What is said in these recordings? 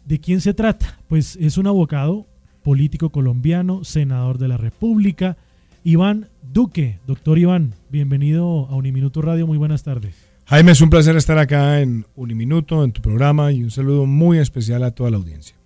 ¿De quién se trata? Pues es un abogado, político colombiano, senador de la República, Iván Duque. Doctor Iván, bienvenido a Uniminuto Radio, muy buenas tardes. Jaime, es un placer estar acá en Uniminuto, en tu programa, y un saludo muy especial a toda la audiencia.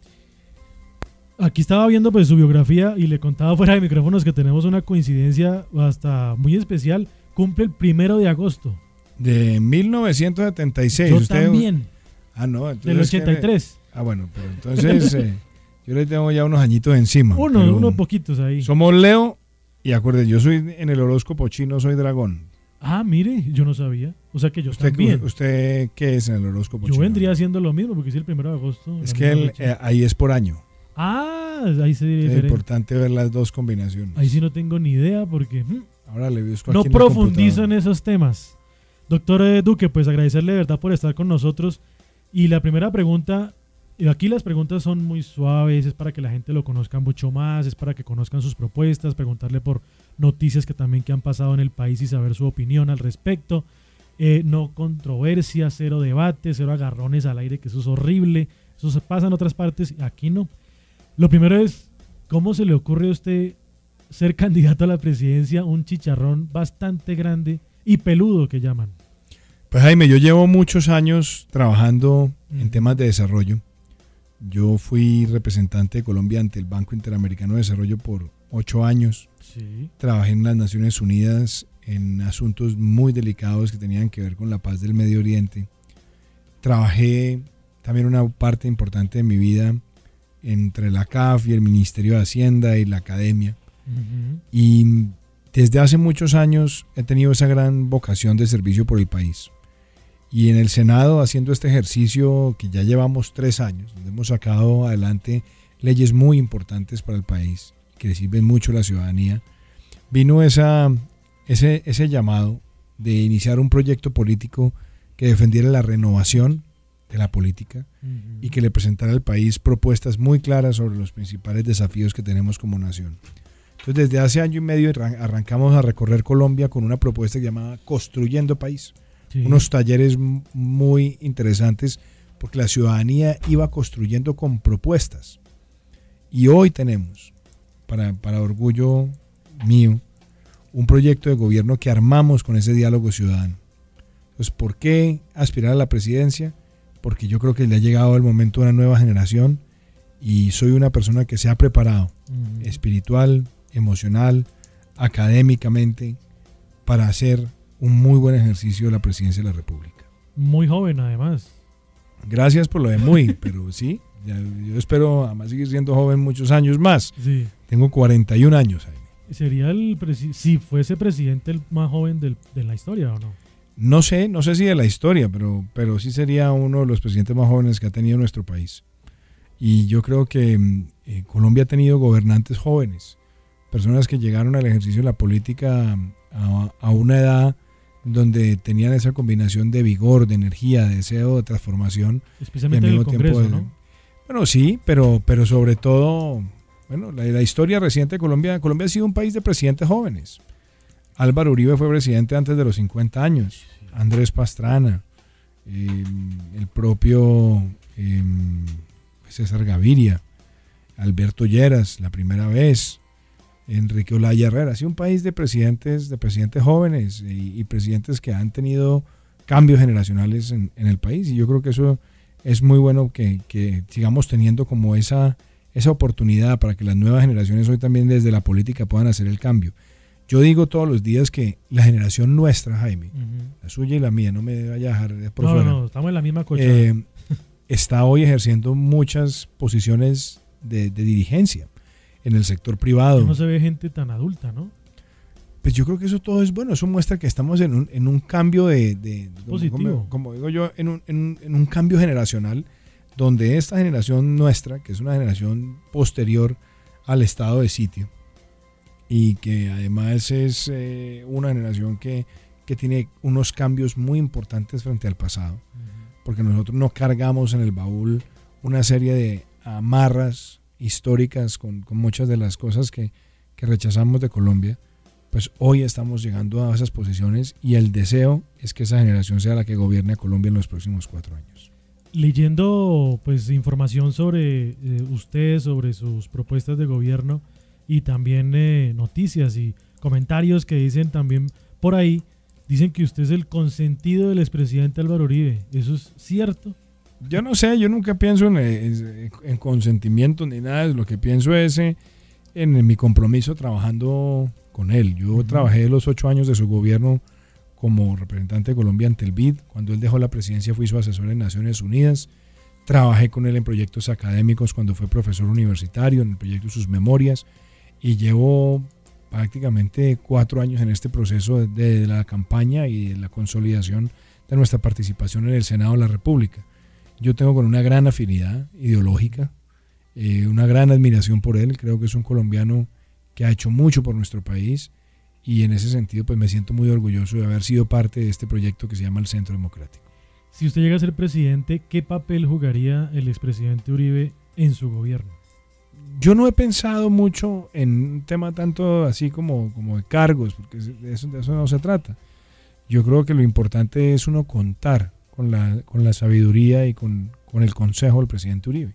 Aquí estaba viendo pues su biografía y le contaba fuera de micrófonos que tenemos una coincidencia hasta muy especial. Cumple el 1 de agosto. De 1976. Yo ¿Usted? También. Ah, no. Entonces del 83. Bueno, pero entonces yo le tengo ya unos añitos encima. Unos poquitos ahí. Somos Leo y acuérdate, yo soy en el horóscopo chino, soy dragón. Ah, mire, yo no sabía. O sea que yo también. ¿Usted qué es en el horóscopo chino? Yo vendría haciendo lo mismo porque es el 1 de agosto. Es que ahí es por año. Ah, ahí se es importante ver las dos combinaciones. Ahí sí no tengo ni idea porque ahora le busco no aquí profundizo en esos temas. Doctor Duque, pues agradecerle de verdad por estar con nosotros. Y la primera pregunta, aquí las preguntas son muy suaves, es para que la gente lo conozca mucho más, es para que conozcan sus propuestas, preguntarle por noticias que han pasado en el país y saber su opinión al respecto. No controversia, cero debate, cero agarrones al aire, que eso es horrible. Eso se pasa en otras partes, aquí no. Lo primero es, ¿cómo se le ocurre a usted ser candidato a la presidencia? Un chicharrón bastante grande y peludo que llaman. Pues Jaime, yo llevo muchos años trabajando en temas de desarrollo. Yo fui representante de Colombia ante el Banco Interamericano de Desarrollo por 8 años. Sí. Trabajé en las Naciones Unidas en asuntos muy delicados que tenían que ver con la paz del Medio Oriente. Trabajé también una parte importante de mi vida entre la CAF y el Ministerio de Hacienda y la academia. Y desde hace muchos años he tenido esa gran vocación de servicio por el país. Y en el Senado, haciendo este ejercicio que ya llevamos 3 años, donde hemos sacado adelante leyes muy importantes para el país, que le sirven mucho a la ciudadanía, vino ese llamado de iniciar un proyecto político que defendiera la renovación de la política y que le presentara al país propuestas muy claras sobre los principales desafíos que tenemos como nación. Entonces, desde hace año y medio arrancamos a recorrer Colombia con una propuesta llamada Construyendo País. Sí. Unos talleres muy interesantes porque la ciudadanía iba construyendo con propuestas. Y hoy tenemos, para orgullo mío, un proyecto de gobierno que armamos con ese diálogo ciudadano. Entonces, ¿por qué aspirar a la presidencia? Porque yo creo que le ha llegado el momento a una nueva generación y soy una persona que se ha preparado espiritual, emocional, académicamente, para hacer un muy buen ejercicio de la presidencia de la República. Muy joven, además. Gracias por lo de muy, pero sí, yo espero además seguir siendo joven muchos años más. Sí. Tengo 41 años. Jaime. ¿Sería si fuese presidente el más joven de la historia o no? No sé si de la historia, pero sí sería uno de los presidentes más jóvenes que ha tenido nuestro país. Y yo creo que Colombia ha tenido gobernantes jóvenes, personas que llegaron al ejercicio de la política a una edad donde tenían esa combinación de vigor, de energía, de deseo, de transformación. Especialmente en el Congreso, ¿no? Bueno, sí, pero sobre todo, bueno, la historia reciente de Colombia ha sido un país de presidentes jóvenes. Álvaro Uribe fue presidente antes de los 50 años, Andrés Pastrana, el propio César Gaviria, Alberto Lleras, la primera vez, Enrique Olaya Herrera. Ha sido un país de presidentes jóvenes y presidentes que han tenido cambios generacionales en el país, y yo creo que eso es muy bueno que sigamos teniendo como esa oportunidad para que las nuevas generaciones hoy también desde la política puedan hacer el cambio. Yo digo todos los días que la generación nuestra, Jaime, la suya y la mía, no me vaya a dejar por fuera. No, estamos en la misma cocha. Está hoy ejerciendo muchas posiciones de dirigencia en el sector privado. No se ve gente tan adulta, ¿no? Pues yo creo que eso todo es bueno. Eso muestra que estamos en un cambio positivo. Como digo yo, en un cambio generacional, donde esta generación nuestra, que es una generación posterior al estado de sitio, y que además es una generación que tiene unos cambios muy importantes frente al pasado, porque nosotros no cargamos en el baúl una serie de amarras históricas con muchas de las cosas que rechazamos de Colombia. Pues hoy estamos llegando a esas posiciones y el deseo es que esa generación sea la que gobierne a Colombia en los próximos 4 años. leyendo pues información sobre usted, sobre sus propuestas de gobierno y también noticias y comentarios que dicen también por ahí, dicen que usted es el consentido del expresidente Álvaro Uribe. ¿Eso es cierto? Yo no sé, yo nunca pienso en consentimiento ni nada, lo que pienso es en mi compromiso trabajando con él. Yo trabajé los 8 años de su gobierno como representante de Colombia ante el BID. Cuando él dejó la presidencia fui su asesor en Naciones Unidas. Trabajé con él en proyectos académicos cuando fue profesor universitario, en el proyecto Sus Memorias, y llevo prácticamente 4 años en este proceso de la campaña y de la consolidación de nuestra participación en el Senado de la República. Yo tengo con una gran afinidad ideológica, una gran admiración por él. Creo que es un colombiano que ha hecho mucho por nuestro país y en ese sentido pues me siento muy orgulloso de haber sido parte de este proyecto que se llama el Centro Democrático. Si usted llega a ser presidente, ¿qué papel jugaría el expresidente Uribe en su gobierno? Yo no he pensado mucho en un tema tanto así como de cargos, porque de eso no se trata. Yo creo que lo importante es uno contar con la sabiduría y con el consejo del presidente Uribe.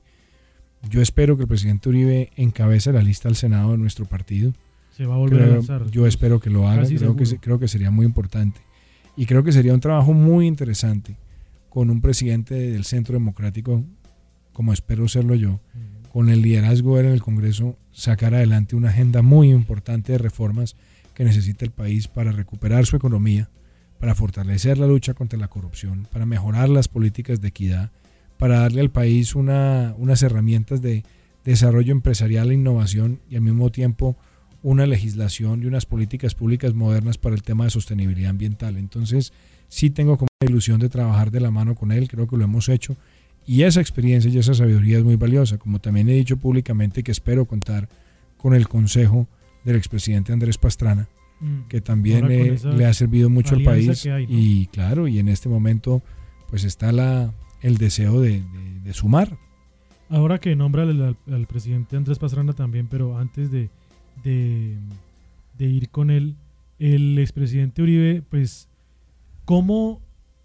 Yo espero que el presidente Uribe encabece la lista al Senado de nuestro partido. Se va a volver a lanzar. Yo espero que lo haga, creo que sería muy importante. Y creo que sería un trabajo muy interesante con un presidente del Centro Democrático, como espero serlo yo, con el liderazgo en el Congreso, sacar adelante una agenda muy importante de reformas que necesita el país para recuperar su economía, para fortalecer la lucha contra la corrupción, para mejorar las políticas de equidad, para darle al país unas herramientas de desarrollo empresarial e innovación y al mismo tiempo una legislación y unas políticas públicas modernas para el tema de sostenibilidad ambiental. Entonces sí tengo como la ilusión de trabajar de la mano con él, creo que lo hemos hecho y esa experiencia y esa sabiduría es muy valiosa, como también he dicho públicamente que espero contar con el consejo del expresidente Andrés Pastrana, que también le ha servido mucho al país hay, ¿no? Y claro, y en este momento pues está el deseo de sumar. Ahora que nombra al presidente Andrés Pastrana también, pero antes de ir con él, el expresidente Uribe, pues, ¿cómo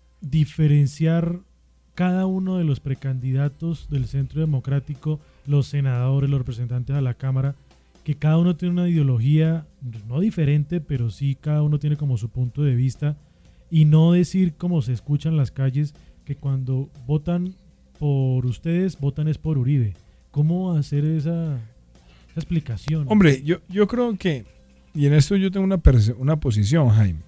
diferenciar cada uno de los precandidatos del Centro Democrático, los senadores, los representantes a la Cámara, que cada uno tiene una ideología no diferente, pero sí cada uno tiene como su punto de vista, y no decir como se escucha en las calles que cuando votan por ustedes, votan es por Uribe? ¿Cómo hacer esa explicación? Hombre, yo creo que, y en esto yo tengo una posición, Jaime,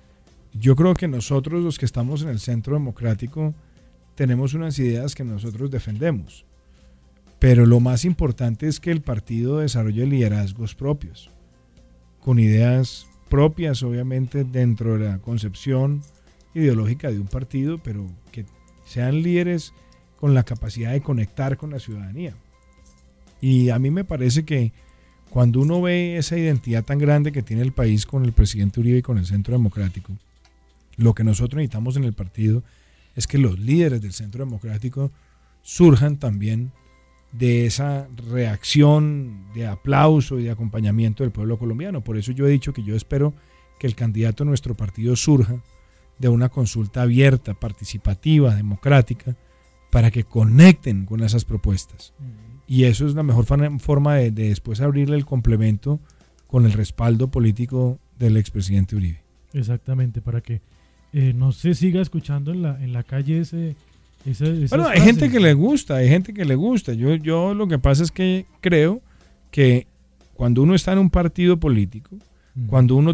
yo creo que nosotros los que estamos en el Centro Democrático tenemos unas ideas que nosotros defendemos, pero lo más importante es que el partido desarrolle liderazgos propios, con ideas propias obviamente dentro de la concepción ideológica de un partido, pero que sean líderes con la capacidad de conectar con la ciudadanía. Y a mí me parece que cuando uno ve esa identidad tan grande que tiene el país con el presidente Uribe y con el Centro Democrático, lo que nosotros necesitamos en el partido es que los líderes del Centro Democrático surjan también de esa reacción de aplauso y de acompañamiento del pueblo colombiano. Por eso yo he dicho que yo espero que el candidato de nuestro partido surja de una consulta abierta, participativa, democrática, para que conecten con esas propuestas. Y eso es la mejor forma de después abrirle el complemento con el respaldo político del expresidente Uribe. Exactamente, para que no se siga escuchando en la calle bueno, hay gente que le gusta, Yo lo que pasa es que creo que cuando uno está en un partido político, cuando uno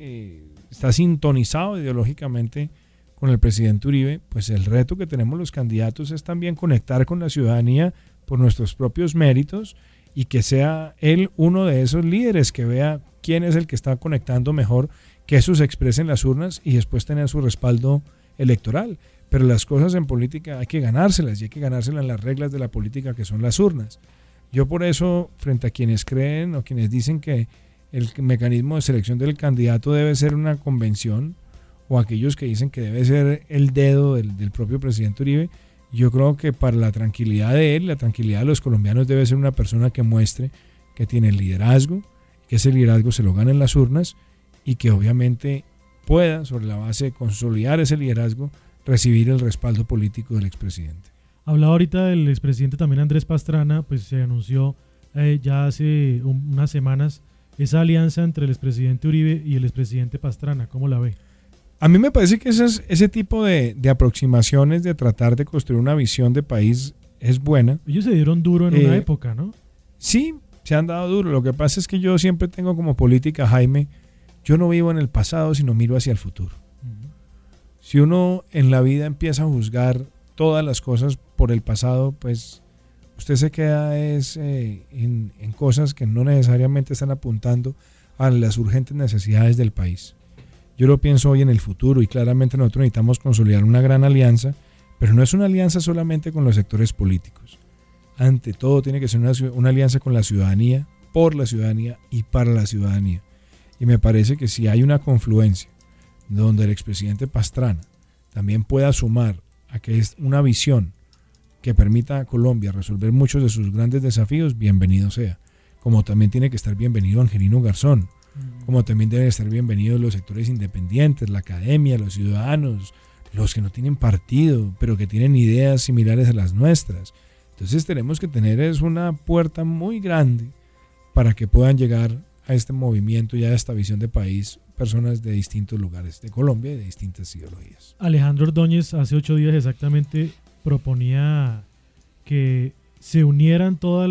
está sintonizado ideológicamente con el presidente Uribe, pues el reto que tenemos los candidatos es también conectar con la ciudadanía por nuestros propios méritos y que sea él uno de esos líderes que vea quién es el que está conectando mejor, que eso se exprese en las urnas y después tener su respaldo electoral. Pero las cosas en política hay que ganárselas y hay que ganárselas en las reglas de la política que son las urnas. Yo por eso, frente a quienes creen o quienes dicen que el mecanismo de selección del candidato debe ser una convención, o aquellos que dicen que debe ser el dedo del propio presidente Uribe, yo creo que para la tranquilidad de él, la tranquilidad de los colombianos, debe ser una persona que muestre que tiene liderazgo, que ese liderazgo se lo gana en las urnas y que obviamente pueda, sobre la base de consolidar ese liderazgo, recibir el respaldo político del expresidente. Hablaba ahorita del expresidente también Andrés Pastrana, pues se anunció ya hace unas semanas esa alianza entre el expresidente Uribe y el expresidente Pastrana. ¿Cómo la ve? A mí me parece que ese tipo de aproximaciones, de tratar de construir una visión de país, es buena. Ellos se dieron duro en una época, ¿no? Sí, se han dado duro. Lo que pasa es que yo siempre tengo como política, Jaime, yo no vivo en el pasado, sino miro hacia el futuro. Si uno en la vida empieza a juzgar todas las cosas por el pasado, pues usted se queda en cosas que no necesariamente están apuntando a las urgentes necesidades del país. Yo lo pienso hoy en el futuro y claramente nosotros necesitamos consolidar una gran alianza, pero no es una alianza solamente con los sectores políticos. Ante todo tiene que ser una alianza con la ciudadanía, por la ciudadanía y para la ciudadanía. Y me parece que si hay una confluencia donde el expresidente Pastrana también pueda sumar a que es una visión que permita a Colombia resolver muchos de sus grandes desafíos, bienvenido sea. Como también tiene que estar bienvenido Angelino Garzón, como también deben estar bienvenidos los sectores independientes, la academia, los ciudadanos, los que no tienen partido, pero que tienen ideas similares a las nuestras. Entonces tenemos que tener una puerta muy grande para que puedan llegar a este movimiento y a esta visión de país personas de distintos lugares de Colombia y de distintas ideologías. Alejandro Ordóñez hace 8 días exactamente proponía que se unieran todas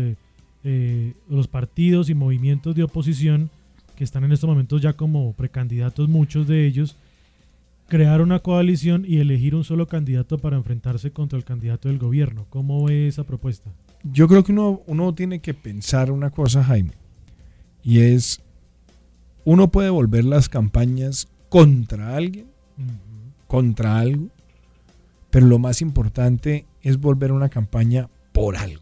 los partidos y movimientos de oposición que están en estos momentos ya como precandidatos, muchos de ellos, crear una coalición y elegir un solo candidato para enfrentarse contra el candidato del gobierno. ¿Cómo ve esa propuesta? Yo creo que uno tiene que pensar una cosa, Jaime, y es, uno puede volver las campañas contra alguien, contra algo, pero lo más importante es volver una campaña por algo.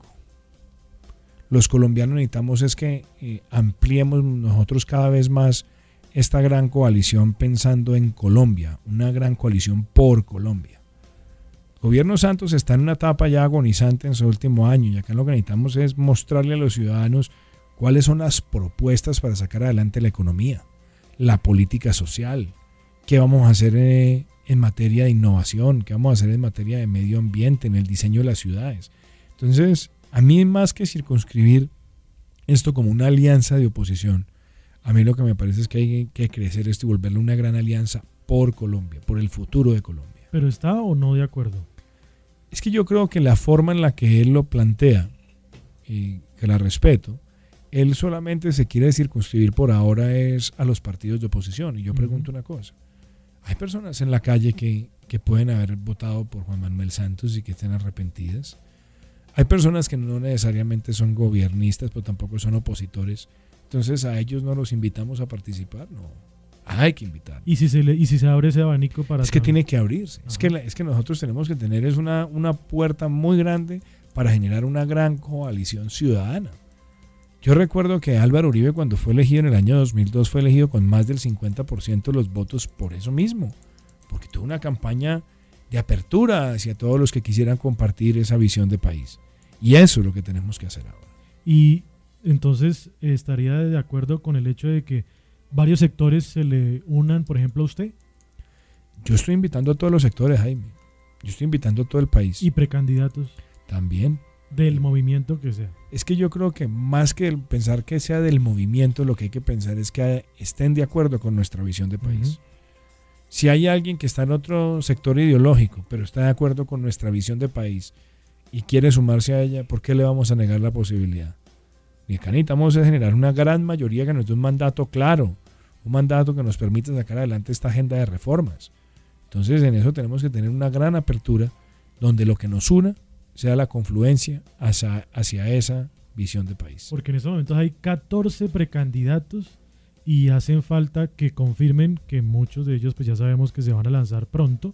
Los colombianos necesitamos es que ampliemos nosotros cada vez más esta gran coalición pensando en Colombia, una gran coalición por Colombia. El gobierno Santos está en una etapa ya agonizante en su último año y acá lo que necesitamos es mostrarle a los ciudadanos cuáles son las propuestas para sacar adelante la economía, la política social, qué vamos a hacer en materia de innovación, qué vamos a hacer en materia de medio ambiente, en el diseño de las ciudades. Entonces, a mí más que circunscribir esto como una alianza de oposición, a mí lo que me parece es que hay que crecer esto y volverlo una gran alianza por Colombia, por el futuro de Colombia. ¿Pero está o no de acuerdo? Es que yo creo que la forma en la que él lo plantea, y que la respeto, él solamente se quiere circunscribir por ahora es a los partidos de oposición. Y yo pregunto una cosa, hay personas en la calle que pueden haber votado por Juan Manuel Santos y que estén arrepentidas. Hay personas que no necesariamente son gobiernistas, pero tampoco son opositores. Entonces a ellos no los invitamos a participar, no. Hay que invitar. ¿Y si se abre ese abanico para...? Es que tiene que abrirse. Es que nosotros tenemos que tener una puerta muy grande para generar una gran coalición ciudadana. Yo recuerdo que Álvaro Uribe, cuando fue elegido en el año 2002, fue elegido con más del 50% de los votos por eso mismo, porque tuvo una campaña de apertura hacia todos los que quisieran compartir esa visión de país. Y eso es lo que tenemos que hacer ahora. Y entonces, ¿estaría de acuerdo con el hecho de que varios sectores se le unan, por ejemplo, a usted? Yo estoy invitando a todos los sectores, Jaime. Yo estoy invitando a todo el país. ¿Y precandidatos? También. Del movimiento que sea. Es que yo creo que más que pensar que sea del movimiento, lo que hay que pensar es que estén de acuerdo con nuestra visión de país. Si hay alguien que está en otro sector ideológico, pero está de acuerdo con nuestra visión de país y quiere sumarse a ella, ¿por qué le vamos a negar la posibilidad? Y acá necesitamos generar una gran mayoría que nos dé un mandato claro, un mandato que nos permita sacar adelante esta agenda de reformas. Entonces en eso tenemos que tener una gran apertura donde lo que nos una sea la confluencia hacia esa visión de país. Porque en estos momentos hay 14 precandidatos y hacen falta que confirmen que muchos de ellos pues ya sabemos que se van a lanzar pronto,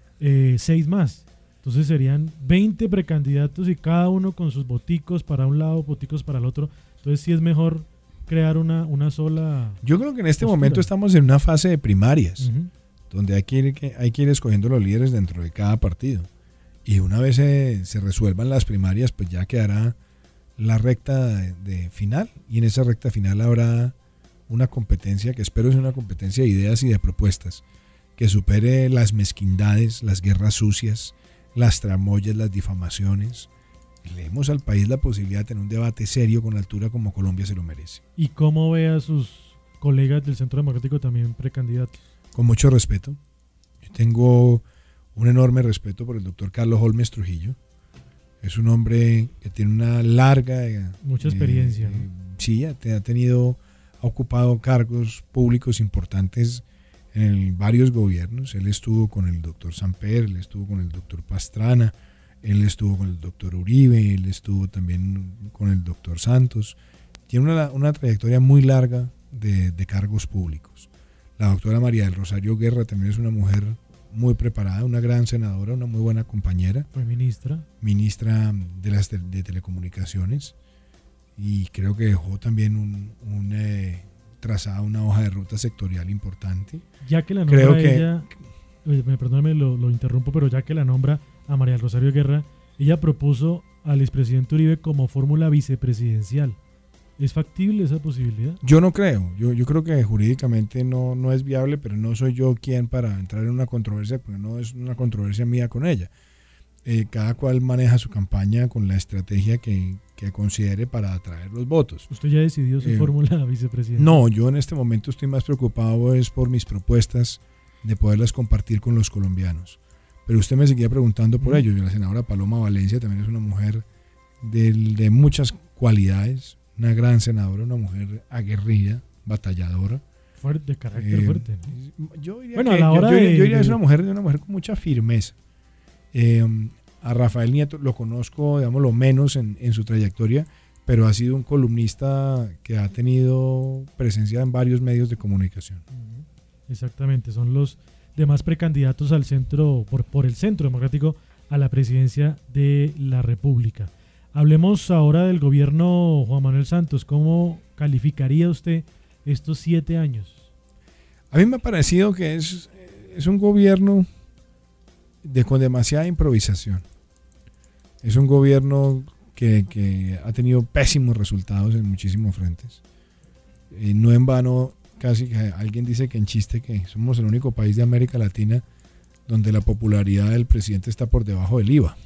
6 más. Entonces serían 20 precandidatos y cada uno con sus boticos para un lado, boticos para el otro. Entonces sí es mejor crear una sola... Yo creo que en este momento estamos en una fase de primarias, donde hay que ir escogiendo los líderes dentro de cada partido. Y una vez se resuelvan las primarias, pues ya quedará la recta de final. Y en esa recta final habrá una competencia que espero sea una competencia de ideas y de propuestas que supere las mezquindades, las guerras sucias, las tramoyas, las difamaciones. Le demos al país la posibilidad de tener un debate serio con altura como Colombia se lo merece. ¿Y cómo ve a sus colegas del Centro Democrático también precandidatos? Con mucho respeto. Yo tengo un enorme respeto por el doctor Carlos Holmes Trujillo. Es un hombre que tiene una larga... mucha experiencia, ¿no? Sí, ha ocupado cargos públicos importantes en varios gobiernos. Él estuvo con el doctor Samper, él estuvo con el doctor Pastrana, él estuvo con el doctor Uribe, él estuvo también con el doctor Santos. Tiene una trayectoria muy larga de cargos públicos. La doctora María del Rosario Guerra también es una mujer muy preparada, una gran senadora, una muy buena compañera. Fue ministra de Telecomunicaciones, y creo que dejó también trazada una hoja de ruta sectorial importante. Ya que la nombra ella, perdóname, lo interrumpo, pero ya que la nombra a María del Rosario Guerra, ella propuso al expresidente Uribe como fórmula vicepresidencial. ¿Es factible esa posibilidad? Yo no creo. Yo creo que jurídicamente no es viable, pero no soy yo quien para entrar en una controversia, porque no es una controversia mía con ella. Cada cual maneja su campaña con la estrategia que considere para atraer los votos. ¿Usted ya decidió su fórmula vicepresidencial? No, yo en este momento estoy más preocupado por mis propuestas de poderlas compartir con los colombianos. Pero usted me seguía preguntando por ello. La senadora Paloma Valencia también es una mujer de muchas cualidades, una gran senadora, una mujer aguerrida, batalladora. De carácter fuerte, ¿no? Yo diría que es una mujer con mucha firmeza. A Rafael Nieto lo conozco, digamos, lo menos en su trayectoria, pero ha sido un columnista que ha tenido presencia en varios medios de comunicación. Exactamente, son los demás precandidatos al centro, por el Centro Democrático a la presidencia de la República. Hablemos ahora del gobierno Juan Manuel Santos. ¿Cómo calificaría usted estos 7 años? A mí me ha parecido que es un gobierno con demasiada improvisación. Es un gobierno que ha tenido pésimos resultados en muchísimos frentes. No en vano, casi que alguien dice que en chiste que somos el único país de América Latina donde la popularidad del presidente está por debajo del IVA.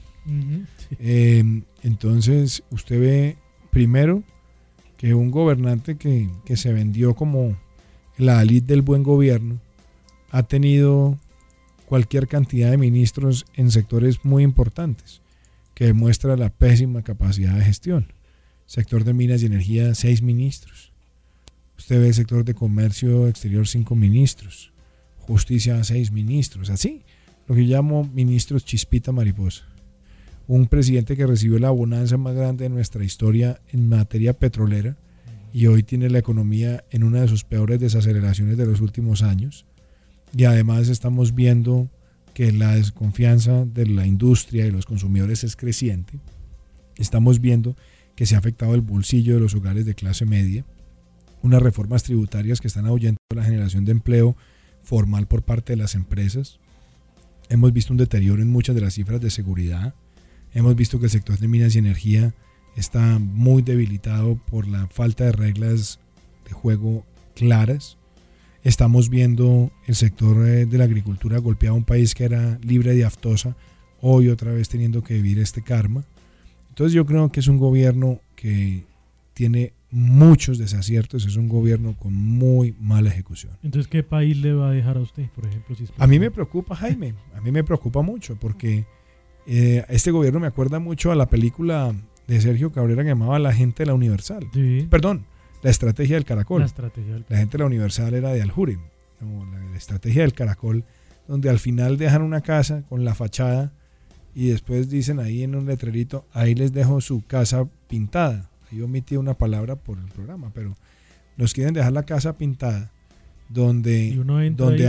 Sí. Entonces usted ve primero que un gobernante que se vendió como la élite del buen gobierno ha tenido cualquier cantidad de ministros en sectores muy importantes, que demuestra la pésima capacidad de gestión. Sector de minas y energía, 6 ministros. Usted ve el sector de comercio exterior, 5 ministros. Justicia, 6 ministros. Así, lo que yo llamo ministros chispita mariposa. Un presidente que recibió la bonanza más grande de nuestra historia en materia petrolera y hoy tiene la economía en una de sus peores desaceleraciones de los últimos años. Y además estamos viendo que la desconfianza de la industria y los consumidores es creciente. Estamos viendo que se ha afectado el bolsillo de los hogares de clase media. Unas reformas tributarias que están ahuyentando la generación de empleo formal por parte de las empresas. Hemos visto un deterioro en muchas de las cifras de seguridad. Hemos visto que el sector de minas y energía está muy debilitado por la falta de reglas de juego claras. Estamos viendo el sector de la agricultura golpeado, un país que era libre de aftosa, hoy otra vez teniendo que vivir este karma. Entonces yo creo que es un gobierno que tiene muchos desaciertos, es un gobierno con muy mala ejecución. Entonces, ¿qué país le va a dejar a usted, por ejemplo? Si a mí me preocupa, Jaime, a mí me preocupa mucho porque este gobierno me acuerda mucho a la película de Sergio Cabrera que llamaba La gente de la Universal. Sí. Perdón. La estrategia del caracol. La gente de la Universal era de Aljuri. No, la estrategia del caracol, donde al final dejan una casa con la fachada y después dicen ahí en un letrerito, ahí les dejo su casa pintada. Ahí omití una palabra por el programa, pero nos quieren dejar la casa pintada, donde uno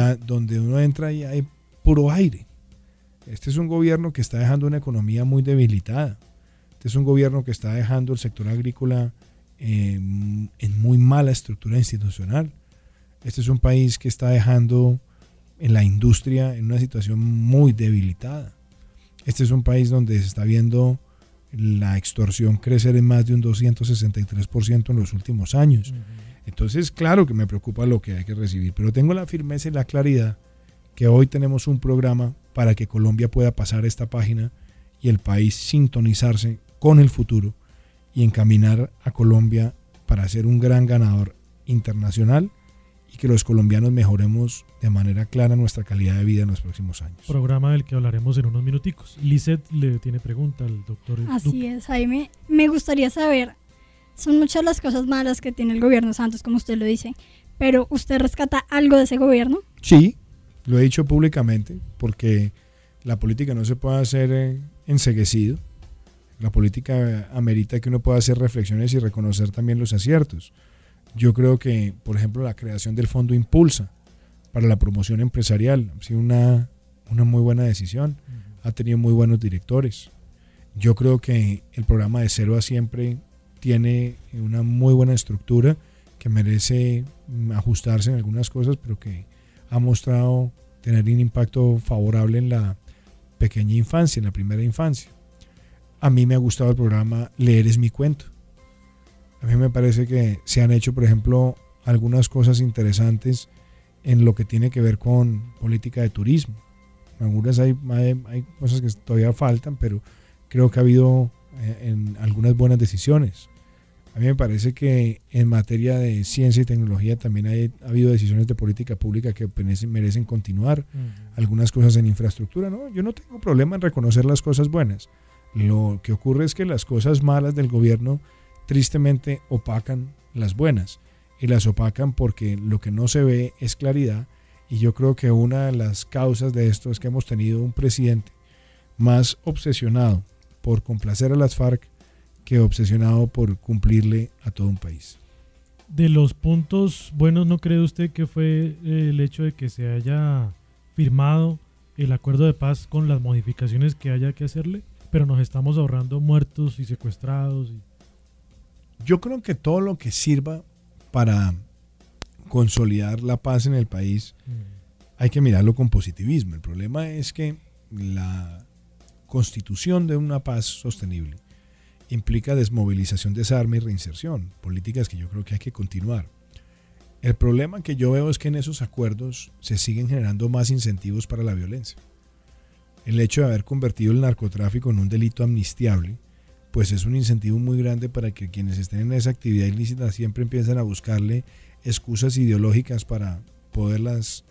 entra y hay puro aire. Este es un gobierno que está dejando una economía muy debilitada. Este es un gobierno que está dejando el sector agrícola en muy mala estructura institucional. Este es un país que está dejando en la industria en una situación muy debilitada. Este es un país donde se está viendo la extorsión crecer en más de un 263% en los últimos años. Entonces, claro que me preocupa lo que hay que recibir, pero tengo la firmeza y la claridad que hoy tenemos un programa para que Colombia pueda pasar esta página y el país sintonizarse con el futuro y encaminar a Colombia para ser un gran ganador internacional y que los colombianos mejoremos de manera clara nuestra calidad de vida en los próximos años. Programa del que hablaremos en unos minuticos. Lizeth le tiene pregunta al doctor Así Duque. es, Jaime. Me gustaría saber, son muchas las cosas malas que tiene el gobierno Santos, como usted lo dice, pero ¿usted rescata algo de ese gobierno? Sí, lo he dicho públicamente, porque la política no se puede hacer enceguecido. La política amerita que uno pueda hacer reflexiones y reconocer también los aciertos. Yo creo que, por ejemplo, la creación del Fondo Impulsa para la promoción empresarial ha sido una muy buena decisión. Ha tenido muy buenos directores. Yo creo que el programa de Cero a Siempre tiene una muy buena estructura que merece ajustarse en algunas cosas, pero que ha mostrado tener un impacto favorable en la pequeña infancia, en la primera infancia. A mí me ha gustado el programa Leer es mi cuento. A mí me parece que se han hecho, por ejemplo, algunas cosas interesantes en lo que tiene que ver con política de turismo. Algunas hay cosas que todavía faltan, pero creo que ha habido en algunas buenas decisiones. A mí me parece que en materia de ciencia y tecnología también ha habido decisiones de política pública que merecen continuar. Algunas cosas en infraestructura, ¿no? Yo no tengo problema en reconocer las cosas buenas. Lo que ocurre es que las cosas malas del gobierno tristemente opacan las buenas, y las opacan porque lo que no se ve es claridad, y yo creo que una de las causas de esto es que hemos tenido un presidente más obsesionado por complacer a las FARC que obsesionado por cumplirle a todo un país. De los puntos buenos, ¿no cree usted que fue el hecho de que se haya firmado el acuerdo de paz con las modificaciones que haya que hacerle? Pero nos estamos ahorrando muertos y secuestrados. Yo creo que todo lo que sirva para consolidar la paz en el país hay que mirarlo con positivismo. El problema es que la constitución de una paz sostenible implica desmovilización, desarme y reinserción, políticas que yo creo que hay que continuar. El problema que yo veo es que en esos acuerdos se siguen generando más incentivos para la violencia. El hecho de haber convertido el narcotráfico en un delito amnistiable, pues es un incentivo muy grande para que quienes estén en esa actividad ilícita siempre empiezan a buscarle excusas ideológicas para poderlas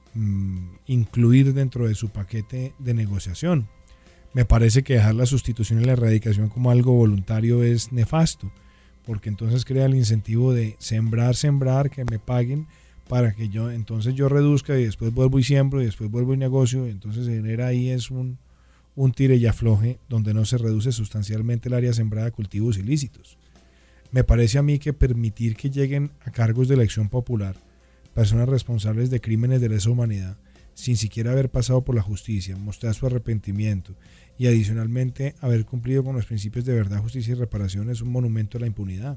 incluir dentro de su paquete de negociación. Me parece que dejar la sustitución y la erradicación como algo voluntario es nefasto, porque entonces crea el incentivo de sembrar, que me paguen para que yo reduzca y después vuelvo y siembro y después vuelvo y negocio, y entonces se genera ahí es un tire y afloje donde no se reduce sustancialmente el área sembrada de cultivos ilícitos. Me parece a mí que permitir que lleguen a cargos de elección popular personas responsables de crímenes de lesa humanidad sin siquiera haber pasado por la justicia, mostrar su arrepentimiento y adicionalmente haber cumplido con los principios de verdad, justicia y reparación es un monumento a la impunidad.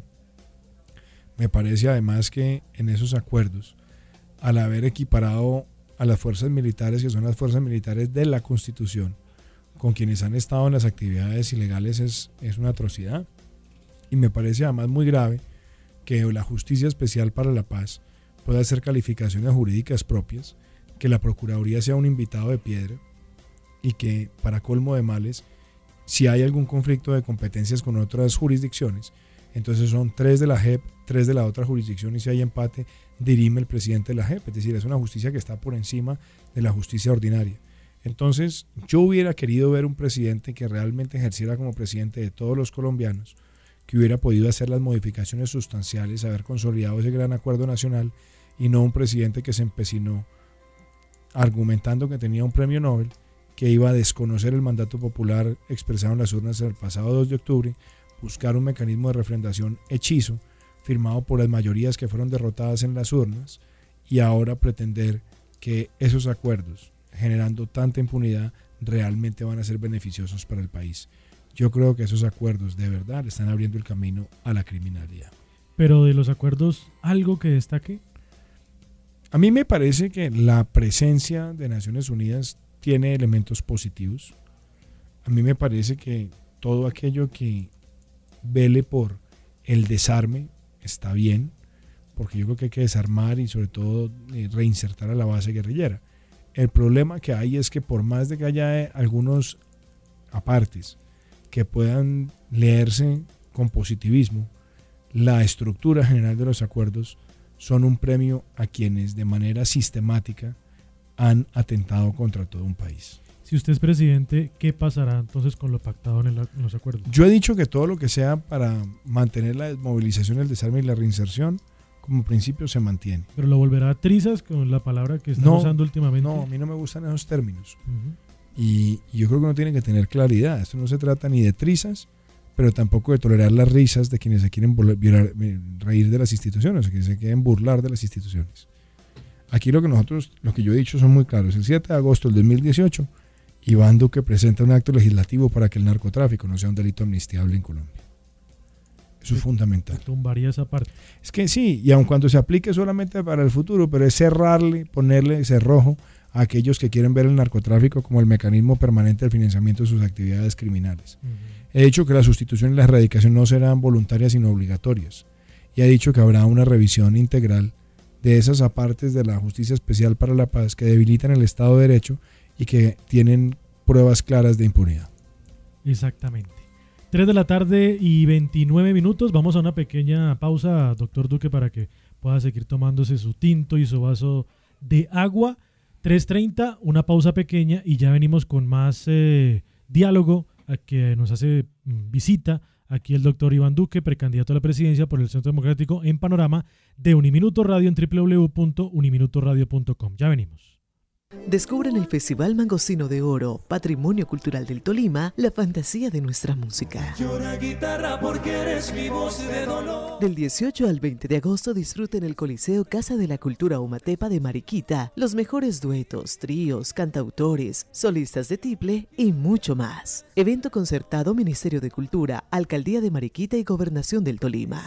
Me parece además que en esos acuerdos, al haber equiparado a las fuerzas militares, que son las fuerzas militares de la Constitución, con quienes han estado en las actividades ilegales es una atrocidad. Y me parece además muy grave que la Justicia Especial para la Paz pueda hacer calificaciones jurídicas propias, que la Procuraduría sea un invitado de piedra y que, para colmo de males, si hay algún conflicto de competencias con otras jurisdicciones, entonces son 3 de la JEP, 3 de la otra jurisdicción, y si hay empate, dirime el presidente de la JEP. Es decir, es una justicia que está por encima de la justicia ordinaria. Entonces, yo hubiera querido ver un presidente que realmente ejerciera como presidente de todos los colombianos, que hubiera podido hacer las modificaciones sustanciales, haber consolidado ese gran acuerdo nacional, y no un presidente que se empecinó argumentando que tenía un premio Nobel, que iba a desconocer el mandato popular expresado en las urnas el pasado 2 de octubre, buscar un mecanismo de refrendación hechizo, firmado por las mayorías que fueron derrotadas en las urnas, y ahora pretender que esos acuerdos, generando tanta impunidad, realmente van a ser beneficiosos para el país. Yo creo que esos acuerdos de verdad le están abriendo el camino a la criminalidad. Pero de los acuerdos, ¿algo que destaque? A mí me parece que la presencia de Naciones Unidas tiene elementos positivos. A mí me parece que todo aquello que vele por el desarme está bien, porque yo creo que hay que desarmar y sobre todo reinsertar a la base guerrillera. El problema que hay es que por más de que haya algunos apartes que puedan leerse con positivismo, la estructura general de los acuerdos son un premio a quienes de manera sistemática han atentado contra todo un país. Si usted es presidente, ¿qué pasará entonces con lo pactado en los acuerdos? Yo he dicho que todo lo que sea para mantener la desmovilización, el desarme y la reinserción, como principio se mantiene. ¿Pero lo volverá a trizas con la palabra que están usando últimamente? No, a mí no me gustan esos términos. Uh-huh. Y yo creo que uno tiene que tener claridad. Esto no se trata ni de trizas, pero tampoco de tolerar las risas de quienes se quieren reír de las instituciones, o quienes se quieren burlar de las instituciones. Aquí lo que yo he dicho son muy claros. El 7 de agosto del 2018, Iván Duque presenta un acto legislativo para que el narcotráfico no sea un delito amnistiable en Colombia. Eso es fundamental. Tumbaría esa parte. Es que sí, y aun cuando se aplique solamente para el futuro, pero es cerrarle, ponerle cerrojo a aquellos que quieren ver el narcotráfico como el mecanismo permanente del financiamiento de sus actividades criminales. Uh-huh. He dicho que la sustitución y la erradicación no serán voluntarias sino obligatorias. Y he dicho que habrá una revisión integral de esas apartes de la Justicia Especial para la Paz que debilitan el Estado de Derecho y que tienen pruebas claras de impunidad. Exactamente. 3 de la tarde y 29 minutos. Vamos a una pequeña pausa, doctor Duque, para que pueda seguir tomándose su tinto y su vaso de agua. 3:30, una pausa pequeña y ya venimos con más diálogo a que nos hace visita aquí el doctor Iván Duque, precandidato a la presidencia por el Centro Democrático, en Panorama de Uniminuto Radio en www.uniminutoradio.com. Ya venimos. Descubra en el Festival Mangostino de Oro, Patrimonio Cultural del Tolima, la fantasía de nuestra música. Llora guitarra porque eres mi voz de dolor. Del 18 al 20 de agosto disfruten el Coliseo Casa de la Cultura Humatepa de Mariquita, los mejores duetos, tríos, cantautores, solistas de tiple y mucho más. Evento concertado Ministerio de Cultura, Alcaldía de Mariquita y Gobernación del Tolima.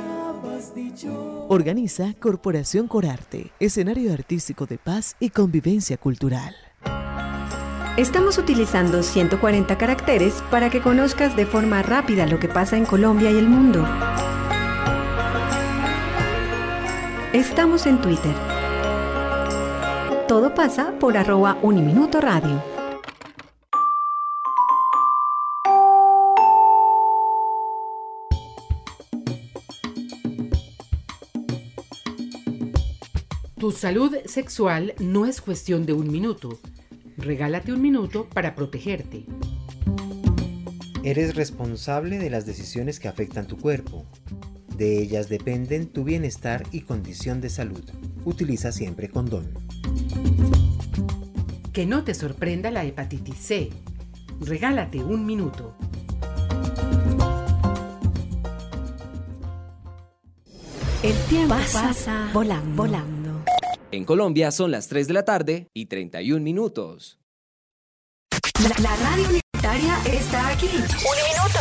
Organiza Corporación Corarte, escenario artístico de paz y convivencia cultural. Estamos utilizando 140 caracteres para que conozcas de forma rápida lo que pasa en Colombia y el mundo. Estamos en Twitter. Todo pasa por @uniminutoradio. Tu salud sexual no es cuestión de un minuto. Regálate un minuto para protegerte. Eres responsable de las decisiones que afectan tu cuerpo. De ellas dependen tu bienestar y condición de salud. Utiliza siempre condón. Que no te sorprenda la hepatitis C. Regálate un minuto. El tiempo pasa volando. En Colombia son las 3 de la tarde y 31 minutos. La radio universitaria está aquí. Uniminuto.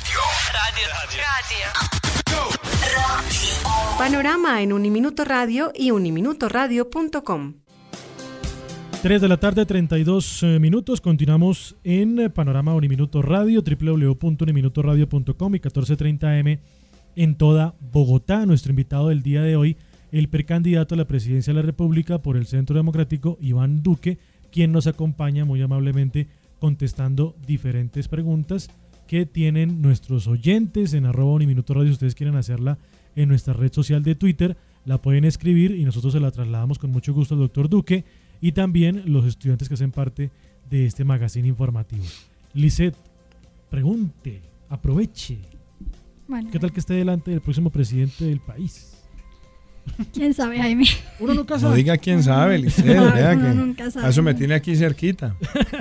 Radio. Panorama en Uniminuto Radio y uniminutoradio.com. 3 de la tarde, 32 minutos. Continuamos en Panorama Uniminuto Radio, www.uniminutoradio.com y 14:30 AM en toda Bogotá. Nuestro invitado del día de hoy, el precandidato a la presidencia de la República por el Centro Democrático, Iván Duque, quien nos acompaña muy amablemente contestando diferentes preguntas que tienen nuestros oyentes en @uniminutoradio. Si ustedes quieren hacerla en nuestra red social de Twitter, la pueden escribir y nosotros se la trasladamos con mucho gusto al doctor Duque y también los estudiantes que hacen parte de este magazine informativo. Lisette, pregunte, aproveche. Bueno, ¿Qué tal que esté delante del próximo presidente del país? ¿quién sabe, Jaime? Uno nunca sabe. No diga quién sabe, Liceo, vea Uno que nunca sabe. a eso me tiene aquí cerquita.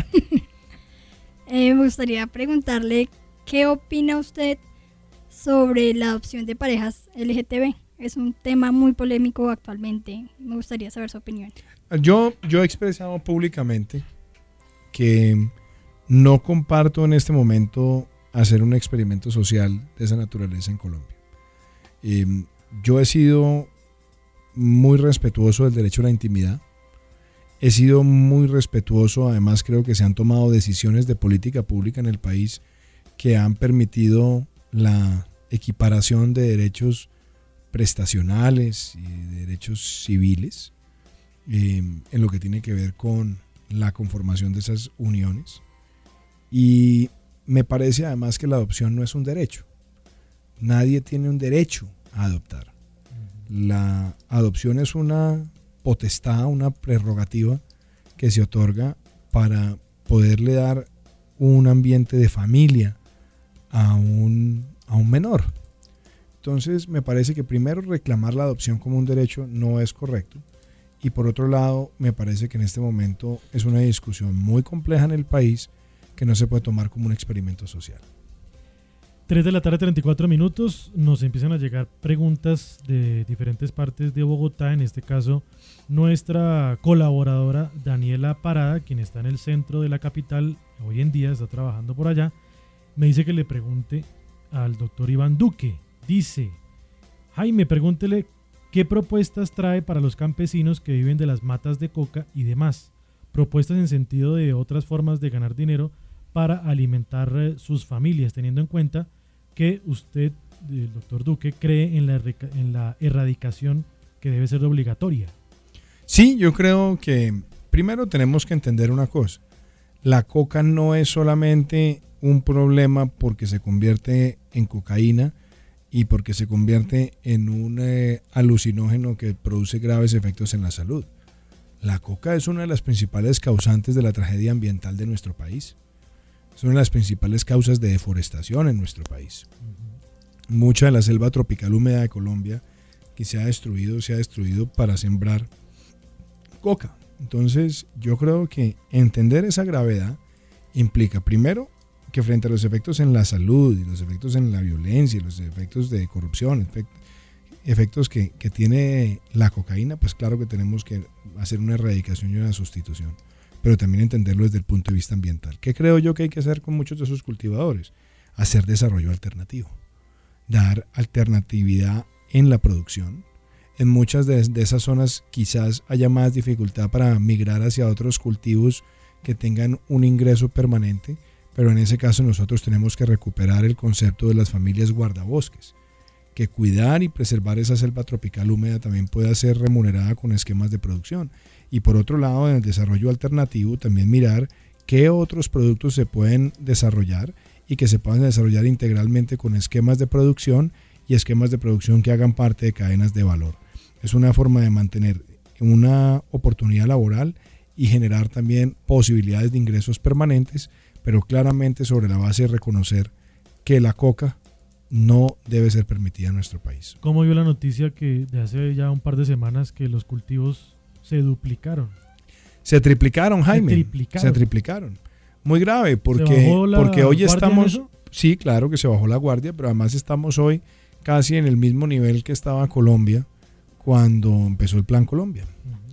Me gustaría preguntarle qué opina usted sobre la adopción de parejas LGTB. Es un tema muy polémico actualmente. Me gustaría saber su opinión. Yo he expresado públicamente que no comparto en este momento hacer un experimento social de esa naturaleza en Colombia. Yo he sido muy respetuoso del derecho a la intimidad. He sido muy respetuoso, además creo que se han tomado decisiones de política pública en el país que han permitido la equiparación de derechos prestacionales y de derechos civiles. en lo que tiene que ver con la conformación de esas uniones. Y me parece además que la adopción no es un derecho. Nadie tiene un derecho a adoptar. La adopción es una potestad, una prerrogativa que se otorga para poderle dar un ambiente de familia a un menor. Entonces me parece que primero reclamar la adopción como un derecho no es correcto, y por otro lado me parece que en este momento es una discusión muy compleja en el país que no se puede tomar como un experimento social. 3 de la tarde, 34 minutos. Nos empiezan a llegar preguntas de diferentes partes de Bogotá. En este caso, nuestra colaboradora Daniela Parada, quien está en el centro de la capital, hoy en día está trabajando por allá, me dice que le pregunte al doctor Iván Duque. Dice: Jaime, pregúntele qué propuestas trae para los campesinos que viven de las matas de coca y demás. Propuestas en sentido de otras formas de ganar dinero para alimentar sus familias, teniendo en cuenta que usted, el doctor Duque, cree en la erradicación que debe ser obligatoria. Sí, yo creo que primero tenemos que entender una cosa. La coca no es solamente un problema porque se convierte en cocaína y porque se convierte en un alucinógeno que produce graves efectos en la salud. La coca es una de las principales causantes de la tragedia ambiental de nuestro país. Es una de las principales causas de deforestación en nuestro país. Mucha de la selva tropical húmeda de Colombia que se ha destruido para sembrar coca. Entonces yo creo que entender esa gravedad implica primero que frente a los efectos en la salud y los efectos en la violencia y los efectos de corrupción, efectos que tiene la cocaína, pues claro que tenemos que hacer una erradicación y una sustitución, pero también entenderlo desde el punto de vista ambiental. ¿Qué creo yo que hay que hacer con muchos de esos cultivadores? Hacer desarrollo alternativo, dar alternatividad en la producción. En muchas de esas zonas quizás haya más dificultad para migrar hacia otros cultivos que tengan un ingreso permanente, pero en ese caso nosotros tenemos que recuperar el concepto de las familias guardabosques, que cuidar y preservar esa selva tropical húmeda también pueda ser remunerada con esquemas de producción. Y por otro lado, en el desarrollo alternativo, también mirar qué otros productos se pueden desarrollar y que se puedan desarrollar integralmente con esquemas de producción y esquemas de producción que hagan parte de cadenas de valor. Es una forma de mantener una oportunidad laboral y generar también posibilidades de ingresos permanentes, pero claramente sobre la base de reconocer que la coca no debe ser permitida en nuestro país. ¿Cómo vio la noticia que de hace ya un par de semanas que los cultivos se duplicaron? Se triplicaron, Jaime. Se triplicaron. Muy grave, porque hoy estamos... Sí, claro que se bajó la guardia, pero además estamos hoy casi en el mismo nivel que estaba Colombia cuando empezó el Plan Colombia.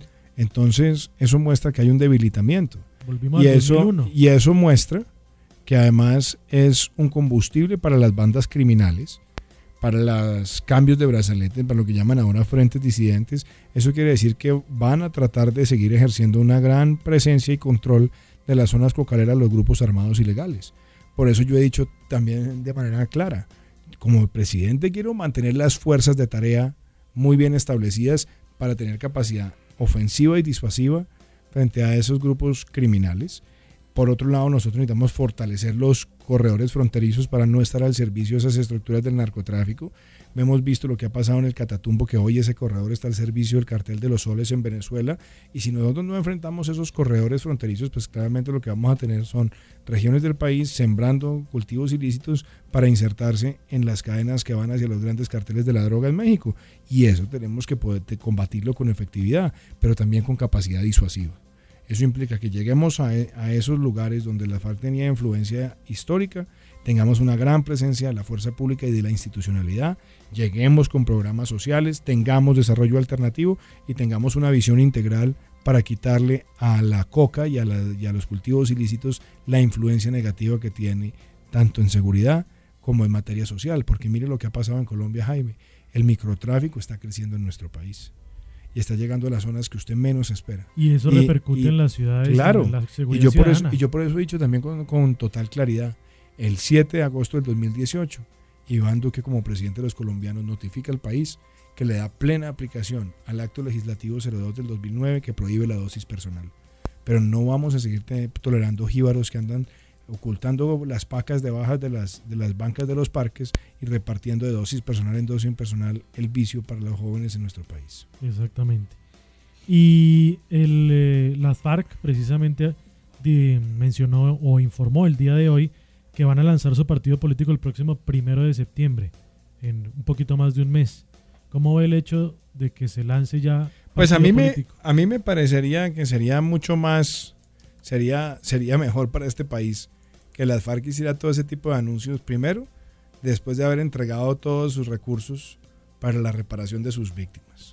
Entonces, eso muestra que hay un debilitamiento. Volvimos al 2001. Y eso muestra que además es un combustible para las bandas criminales, para los cambios de brazalete, para lo que llaman ahora frentes disidentes. Eso quiere decir que van a tratar de seguir ejerciendo una gran presencia y control de las zonas cocaleras los grupos armados ilegales. Por eso yo he dicho también de manera clara, como presidente quiero mantener las fuerzas de tarea muy bien establecidas para tener capacidad ofensiva y disuasiva frente a esos grupos criminales. Por otro lado, nosotros necesitamos fortalecer los corredores fronterizos para no estar al servicio de esas estructuras del narcotráfico. Hemos visto lo que ha pasado en el Catatumbo, que hoy ese corredor está al servicio del cartel de los soles en Venezuela, y si nosotros no enfrentamos esos corredores fronterizos, pues claramente lo que vamos a tener son regiones del país sembrando cultivos ilícitos para insertarse en las cadenas que van hacia los grandes carteles de la droga en México, y eso tenemos que poder combatirlo con efectividad, pero también con capacidad disuasiva. Eso implica que lleguemos a esos lugares donde la FARC tenía influencia histórica, tengamos una gran presencia de la fuerza pública y de la institucionalidad, lleguemos con programas sociales, tengamos desarrollo alternativo y tengamos una visión integral para quitarle a la coca y a los cultivos ilícitos la influencia negativa que tiene tanto en seguridad como en materia social. Porque mire lo que ha pasado en Colombia, Jaime, el microtráfico está creciendo en nuestro país y está llegando a las zonas que usted menos espera. Y eso repercute en las ciudades, claro, en la seguridad ciudadana. Y yo por eso he dicho también con total claridad, el 7 de agosto del 2018 Iván Duque, como presidente de los colombianos, notifica al país que le da plena aplicación al acto legislativo 02 del 2009 que prohíbe la dosis personal. Pero no vamos a seguir tolerando jíbaros que andan ocultando las pacas de bajas de las bancas de los parques y repartiendo de dosis personal en dosis impersonal el vicio para los jóvenes en nuestro país. Exactamente. Y las FARC precisamente mencionó o informó el día de hoy que van a lanzar su partido político el próximo 1 de septiembre, en un poquito más de un mes. ¿Cómo ve el hecho de que se lance ya? Pues a mí me parecería que sería mucho más, sería mejor para este país que las FARC hiciera todo ese tipo de anuncios primero, después de haber entregado todos sus recursos para la reparación de sus víctimas.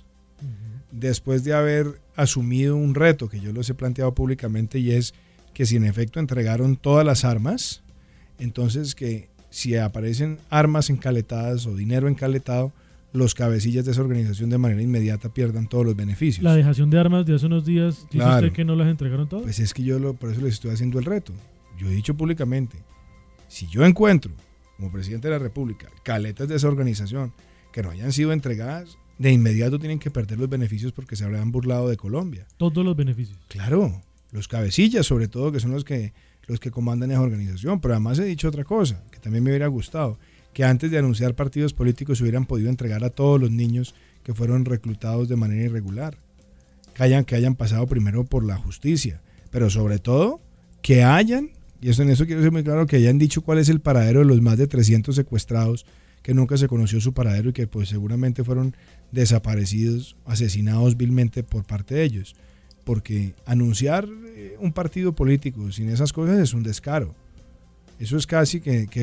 Después de haber asumido un reto que yo los he planteado públicamente, y es que si en efecto entregaron todas las armas, entonces que si aparecen armas encaletadas o dinero encaletado, los cabecillas de esa organización de manera inmediata pierdan todos los beneficios. La dejación de armas de hace unos días, ¿dice usted que no las entregaron todas? Pues es que por eso les estoy haciendo el reto. Yo he dicho públicamente, si yo encuentro, como presidente de la República, caletas de esa organización que no hayan sido entregadas, de inmediato tienen que perder los beneficios porque se habrán burlado de Colombia. Todos los beneficios. Claro, los cabecillas sobre todo, que son los que comandan esa organización. Pero además he dicho otra cosa, que también me hubiera gustado, que antes de anunciar partidos políticos hubieran podido entregar a todos los niños que fueron reclutados de manera irregular, que hayan pasado primero por la justicia, pero sobre todo que hayan, y en eso quiero ser muy claro, que hayan dicho cuál es el paradero de los más de 300 secuestrados que nunca se conoció su paradero y que pues seguramente fueron desaparecidos, asesinados vilmente por parte de ellos. Porque anunciar un partido político sin esas cosas es un descaro. Eso es casi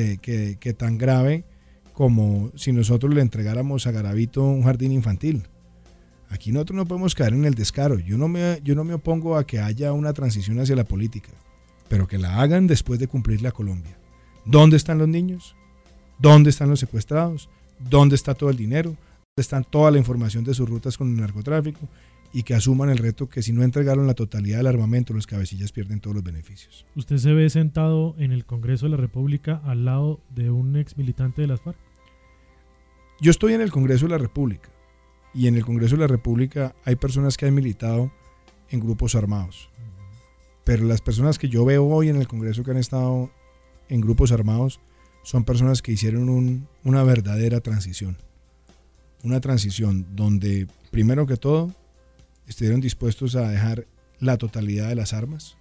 que tan grave como si nosotros le entregáramos a Garavito un jardín infantil. Aquí nosotros no podemos caer en el descaro. Yo no me opongo a que haya una transición hacia la política, pero que la hagan después de cumplirla a Colombia. ¿Dónde están los niños? ¿Dónde están los secuestrados? ¿Dónde está todo el dinero? ¿Dónde están toda la información de sus rutas con el narcotráfico? Y que asuman el reto que si no entregaron la totalidad del armamento, los cabecillas pierden todos los beneficios. ¿Usted se ve sentado en el Congreso de la República al lado de un ex militante de las FARC? Yo estoy en el Congreso de la República, y en el Congreso de la República hay personas que han militado en grupos armados. Pero las personas que yo veo hoy en el Congreso que han estado en grupos armados son personas que hicieron una verdadera transición. Una transición donde, primero que todo, estuvieron dispuestos a dejar la totalidad de las armas,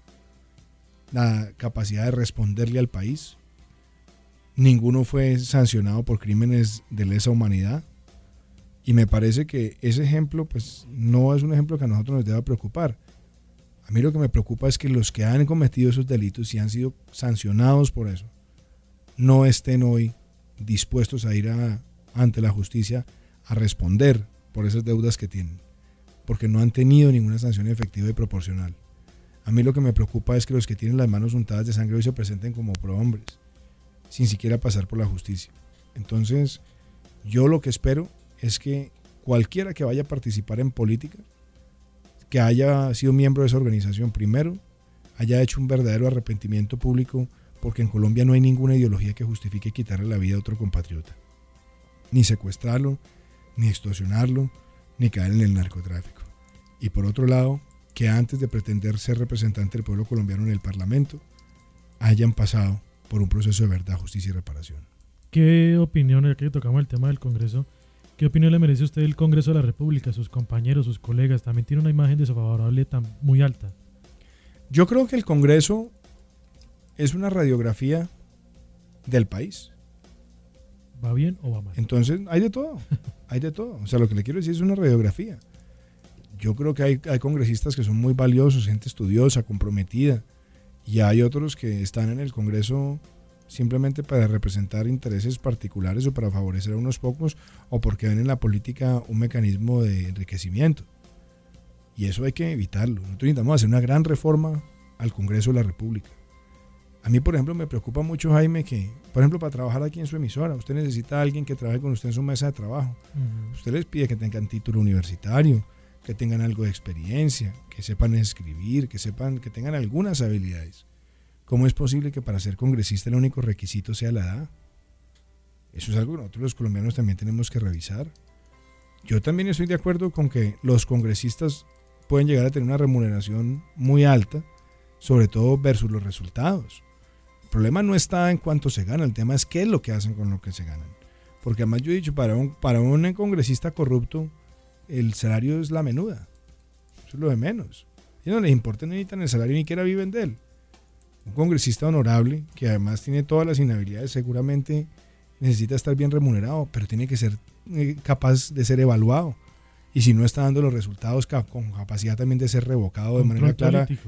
la capacidad de responderle al país. Ninguno fue sancionado por crímenes de lesa humanidad. Y me parece que ese ejemplo pues, no es un ejemplo que a nosotros nos deba preocupar. A mí lo que me preocupa es que los que han cometido esos delitos y han sido sancionados por eso, no estén hoy dispuestos a ir ante la justicia a responder por esas deudas que tienen, porque no han tenido ninguna sanción efectiva y proporcional. A mí lo que me preocupa es que los que tienen las manos untadas de sangre hoy se presenten como prohombres, sin siquiera pasar por la justicia. Entonces, yo lo que espero es que cualquiera que vaya a participar en política, que haya sido miembro de esa organización primero, haya hecho un verdadero arrepentimiento público, porque en Colombia no hay ninguna ideología que justifique quitarle la vida a otro compatriota, ni secuestrarlo, ni extorsionarlo, ni caer en el narcotráfico. Y por otro lado, que antes de pretender ser representante del pueblo colombiano en el Parlamento, hayan pasado por un proceso de verdad, justicia y reparación. ¿Qué opinión, ya que tocamos el tema del Congreso, qué opinión le merece usted el Congreso de la República, sus compañeros, sus colegas? También tiene una imagen desfavorable muy alta. Yo creo que el Congreso es una radiografía del país. ¿Va bien o va mal? Entonces, hay de todo, hay de todo. O sea, lo que le quiero decir es una radiografía. Yo creo que hay congresistas que son muy valiosos, gente estudiosa, comprometida, y hay otros que están en el Congreso simplemente para representar intereses particulares o para favorecer a unos pocos, o porque ven en la política un mecanismo de enriquecimiento. Y eso hay que evitarlo. Nosotros necesitamos hacer una gran reforma al Congreso de la República. A mí, por ejemplo, me preocupa mucho, Jaime, que, por ejemplo, para trabajar aquí en su emisora, usted necesita a alguien que trabaje con usted en su mesa de trabajo. Usted les pide que tengan título universitario, que tengan algo de experiencia, que sepan escribir, que tengan algunas habilidades. ¿Cómo es posible que para ser congresista el único requisito sea la edad? Eso es algo que nosotros los colombianos también tenemos que revisar. Yo también estoy de acuerdo con que los congresistas pueden llegar a tener una remuneración muy alta, sobre todo versus los resultados. El problema no está en cuánto se gana, el tema es qué es lo que hacen con lo que se ganan. Porque además yo he dicho, para un congresista corrupto, el salario es la menuda. Eso es lo de menos. A ellos no les importa, no necesitan el salario, ni siquiera viven de él. Un congresista honorable, que además tiene todas las inhabilidades, seguramente necesita estar bien remunerado, pero tiene que ser capaz de ser evaluado. Y si no está dando los resultados, con capacidad también de ser revocado de manera clara. Político.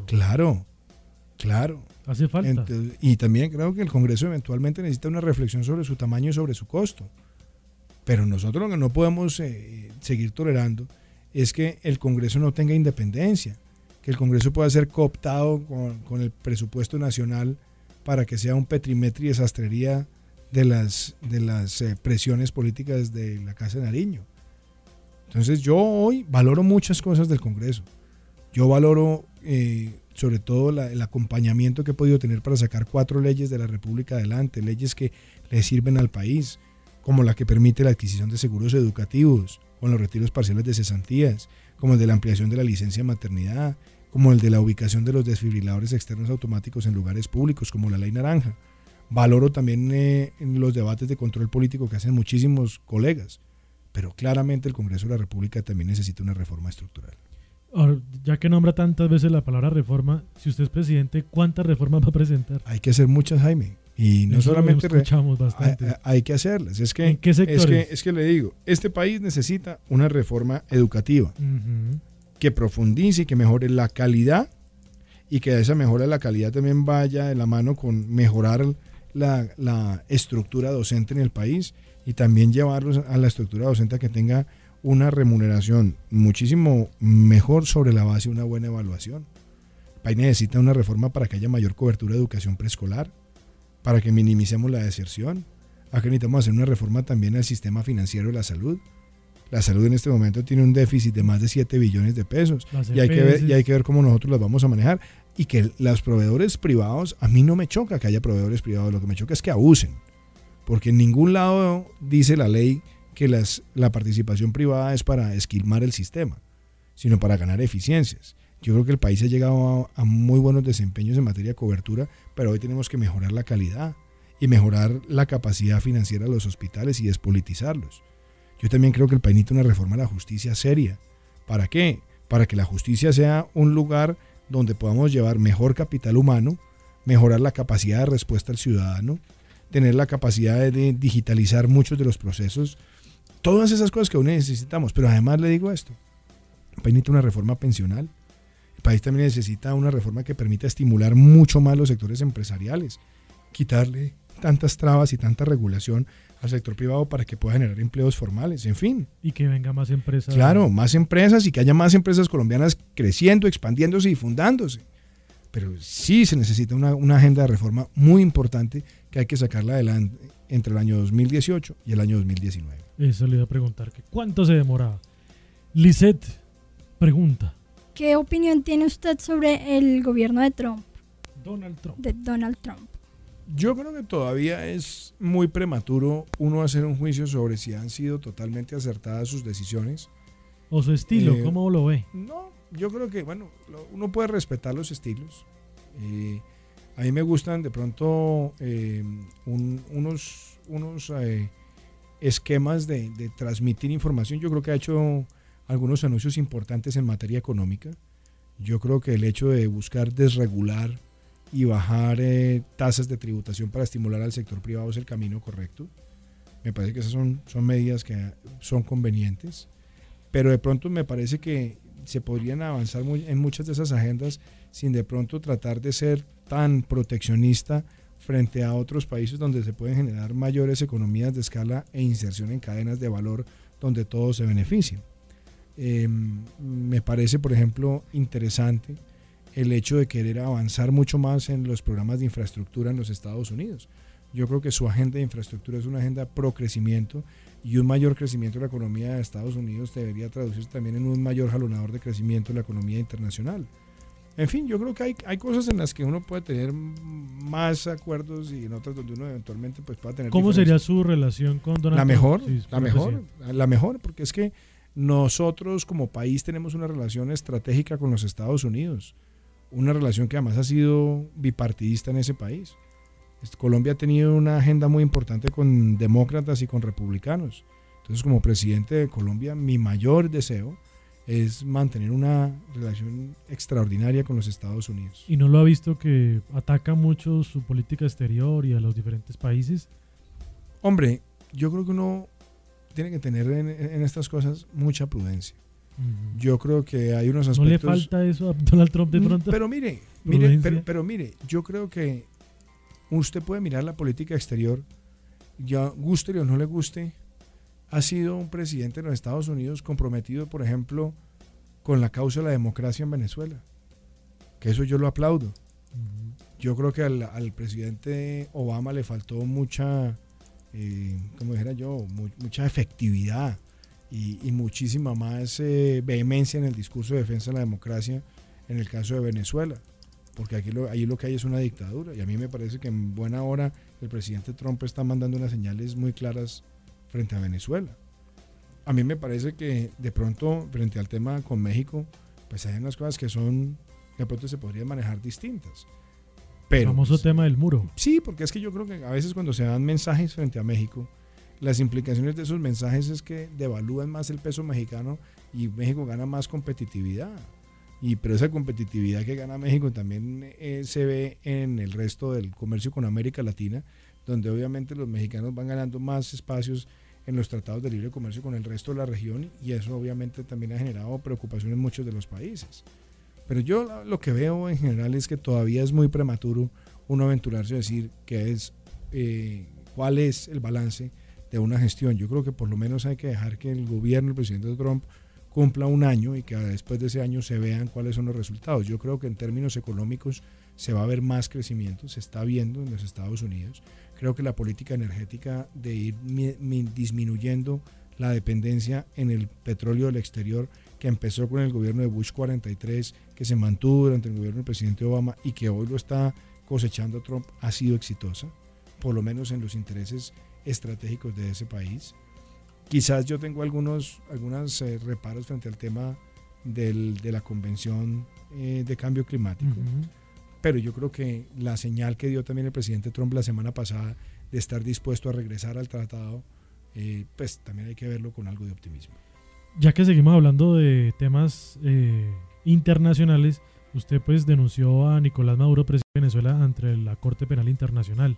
Claro. Hace falta. Entonces, y también creo que el Congreso eventualmente necesita una reflexión sobre su tamaño y sobre su costo. Pero nosotros lo que no podemos seguir tolerando es que el Congreso no tenga independencia, que el Congreso pueda ser cooptado con el presupuesto nacional para que sea un petimetri de sastrería de las presiones políticas de la Casa de Nariño. Entonces yo hoy valoro muchas cosas del Congreso. Yo valoro sobre todo el acompañamiento que he podido tener para sacar 4 leyes de la República adelante, leyes que le sirven al país, como la que permite la adquisición de seguros educativos, con los retiros parciales de cesantías, como el de la ampliación de la licencia de maternidad, como el de la ubicación de los desfibriladores externos automáticos en lugares públicos, como la Ley Naranja. Valoro también en los debates de control político que hacen muchísimos colegas, pero claramente el Congreso de la República también necesita una reforma estructural. Ahora, ya que nombra tantas veces la palabra reforma, si usted es presidente, ¿cuántas reformas va a presentar? Hay que hacer muchas, Jaime. Y no eso solamente escuchamos bastante. hay que hacerlas. Es que, ¿en qué sectores? Es que le digo, este país necesita una reforma educativa que profundice y que mejore la calidad, y que esa mejora de la calidad también vaya de la mano con mejorar la estructura docente en el país, y también llevarlos a la estructura docente que tenga una remuneración muchísimo mejor sobre la base de una buena evaluación. El país necesita una reforma para que haya mayor cobertura de educación preescolar, para que minimicemos la deserción. Aquí necesitamos hacer una reforma también al sistema financiero de la salud. La salud en este momento tiene un déficit de más de 7 billones de pesos y hay que ver cómo nosotros las vamos a manejar, y que los proveedores privados, a mí no me choca que haya proveedores privados, lo que me choca es que abusen, porque en ningún lado dice la ley que la participación privada es para esquilmar el sistema, sino para ganar eficiencias. Yo creo que el país ha llegado a muy buenos desempeños en materia de cobertura, pero hoy tenemos que mejorar la calidad y mejorar la capacidad financiera de los hospitales y despolitizarlos. Yo también creo que el país necesita una reforma a la justicia seria. ¿Para qué? Para que la justicia sea un lugar donde podamos llevar mejor capital humano, mejorar la capacidad de respuesta al ciudadano, tener la capacidad de digitalizar muchos de los procesos, todas esas cosas que aún necesitamos. Pero además le digo esto, el país necesita una reforma pensional. El país también necesita una reforma que permita estimular mucho más los sectores empresariales, quitarle tantas trabas y tanta regulación al sector privado para que pueda generar empleos formales, en fin. Y que venga más empresas. Claro, más empresas, y que haya más empresas colombianas creciendo, expandiéndose y fundándose. Pero sí se necesita una agenda de reforma muy importante que hay que sacarla adelante entre el año 2018 y el año 2019. Eso le iba a preguntar, que ¿cuánto se demoraba? Lisette pregunta. ¿Qué opinión tiene usted sobre el gobierno de Trump? De Donald Trump. Yo creo que todavía es muy prematuro uno hacer un juicio sobre si han sido totalmente acertadas sus decisiones. ¿O su estilo? ¿Cómo lo ve? No, yo creo que, bueno, uno puede respetar los estilos. A mí me gustan de pronto unos esquemas de transmitir información. Yo creo que ha hecho algunos anuncios importantes en materia económica. Yo creo que el hecho de buscar desregular y bajar tasas de tributación para estimular al sector privado es el camino correcto. Me parece que esas son medidas que son convenientes, pero de pronto me parece que se podrían avanzar en muchas de esas agendas sin de pronto tratar de ser tan proteccionista frente a otros países donde se pueden generar mayores economías de escala e inserción en cadenas de valor donde todos se beneficien. Me parece, por ejemplo, interesante el hecho de querer avanzar mucho más en los programas de infraestructura en los Estados Unidos. Yo creo que su agenda de infraestructura es una agenda pro crecimiento, y un mayor crecimiento de la economía de Estados Unidos debería traducirse también en un mayor jalonador de crecimiento de la economía internacional. En fin, yo creo que hay cosas en las que uno puede tener más acuerdos y en otras donde uno eventualmente pues pueda tener ¿Cómo sería su relación con Donald Trump? La mejor, porque es que nosotros como país tenemos una relación estratégica con los Estados Unidos, una relación que además ha sido bipartidista en ese país. Colombia ha tenido una agenda muy importante con demócratas y con republicanos. Entonces, como presidente de Colombia, mi mayor deseo es mantener una relación extraordinaria con los Estados Unidos. ¿Y no lo ha visto que ataca mucho su política exterior y a los diferentes países? Hombre, yo creo que uno tiene que tener en estas cosas mucha prudencia. Uh-huh. Yo creo que hay unos aspectos... ¿No le falta eso a Donald Trump de pronto? Pero mire, yo creo que usted puede mirar la política exterior, ya guste o no le guste, ha sido un presidente de los Estados Unidos comprometido, por ejemplo, con la causa de la democracia en Venezuela, que eso yo lo aplaudo. Uh-huh. Yo creo que al presidente Obama le faltó mucha, como dijera yo, mucha efectividad y muchísima más vehemencia en el discurso de defensa de la democracia en el caso de Venezuela, porque ahí lo que hay es una dictadura, y a mí me parece que en buena hora el presidente Trump está mandando unas señales muy claras frente a Venezuela. A mí me parece que de pronto frente al tema con México, pues hay unas cosas que de pronto se podrían manejar distintas. Pero, el famoso tema del muro. Sí, porque es que yo creo que a veces cuando se dan mensajes frente a México, las implicaciones de esos mensajes es que devalúan más el peso mexicano y México gana más competitividad. Pero esa competitividad que gana México también se ve en el resto del comercio con América Latina, donde obviamente los mexicanos van ganando más espacios en los tratados de libre comercio con el resto de la región, y eso obviamente también ha generado preocupación en muchos de los países. Pero yo lo que veo en general es que todavía es muy prematuro uno aventurarse a decir cuál es el balance de una gestión. Yo creo que por lo menos hay que dejar que el gobierno, el presidente Trump, cumpla un año y que después de ese año se vean cuáles son los resultados. Yo creo que en términos económicos se va a ver más crecimiento, se está viendo en los Estados Unidos. Creo que la política energética de ir disminuyendo la dependencia en el petróleo del exterior, que empezó con el gobierno de Bush 43, que se mantuvo durante el gobierno del presidente Obama y que hoy lo está cosechando Trump, ha sido exitosa, por lo menos en los intereses estratégicos de ese país. Quizás yo tengo algunos reparos frente al tema de la Convención de Cambio Climático, uh-huh. Pero yo creo que la señal que dio también el presidente Trump la semana pasada de estar dispuesto a regresar al tratado, pues también hay que verlo con algo de optimismo. Ya que seguimos hablando de temas internacionales, usted pues denunció a Nicolás Maduro, presidente de Venezuela, ante la Corte Penal Internacional.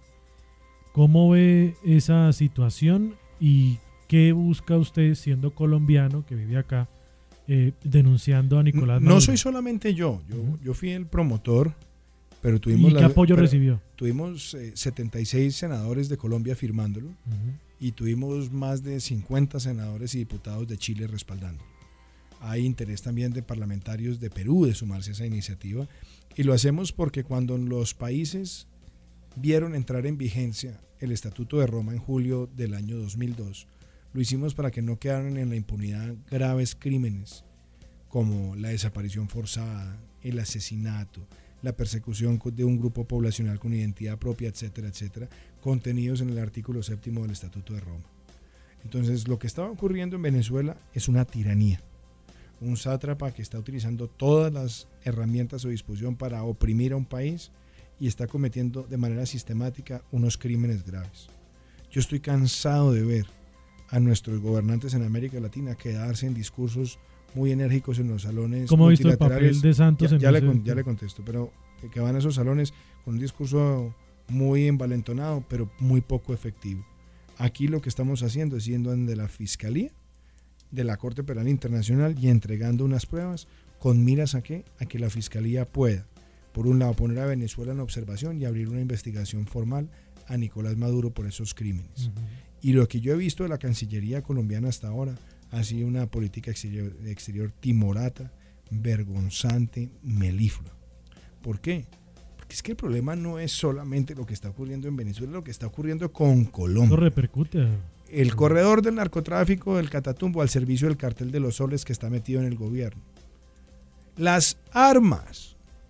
¿Cómo ve esa situación y qué busca usted, siendo colombiano que vive acá, denunciando a Nicolás Maduro? No soy solamente yo fui el promotor, pero tuvimos... ¿Y qué apoyo recibió? Tuvimos 76 senadores de Colombia firmándolo, uh-huh. Y tuvimos más de 50 senadores y diputados de Chile respaldándolo. Hay interés también de parlamentarios de Perú de sumarse a esa iniciativa, y lo hacemos porque cuando los países vieron entrar en vigencia el Estatuto de Roma en julio del año 2002, lo hicimos para que no quedaran en la impunidad graves crímenes como la desaparición forzada, el asesinato, la persecución de un grupo poblacional con identidad propia, etcétera, etcétera, contenidos en el artículo 7 del Estatuto de Roma. Entonces, lo que estaba ocurriendo en Venezuela es una tiranía, un sátrapa que está utilizando todas las herramientas a su disposición para oprimir a un país y está cometiendo de manera sistemática unos crímenes graves. Yo estoy cansado de ver a nuestros gobernantes en América Latina quedarse en discursos muy enérgicos en los salones. ¿Cómo ha visto el papel de Santos? Ya le contesto, pero que van a esos salones con un discurso muy envalentonado, pero muy poco efectivo. Aquí lo que estamos haciendo es yendo de la Fiscalía, de la Corte Penal Internacional, y entregando unas pruebas con miras a que la Fiscalía pueda, por un lado, poner a Venezuela en observación y abrir una investigación formal a Nicolás Maduro por esos crímenes. Uh-huh. Y lo que yo he visto de la Cancillería colombiana hasta ahora ha sido una política exterior timorata, vergonzante, melíflua. ¿Por qué? Porque es que el problema no es solamente lo que está ocurriendo en Venezuela, lo que está ocurriendo con Colombia. Eso repercute. El corredor del narcotráfico del Catatumbo al servicio del cartel de los soles que está metido en el gobierno. Las armas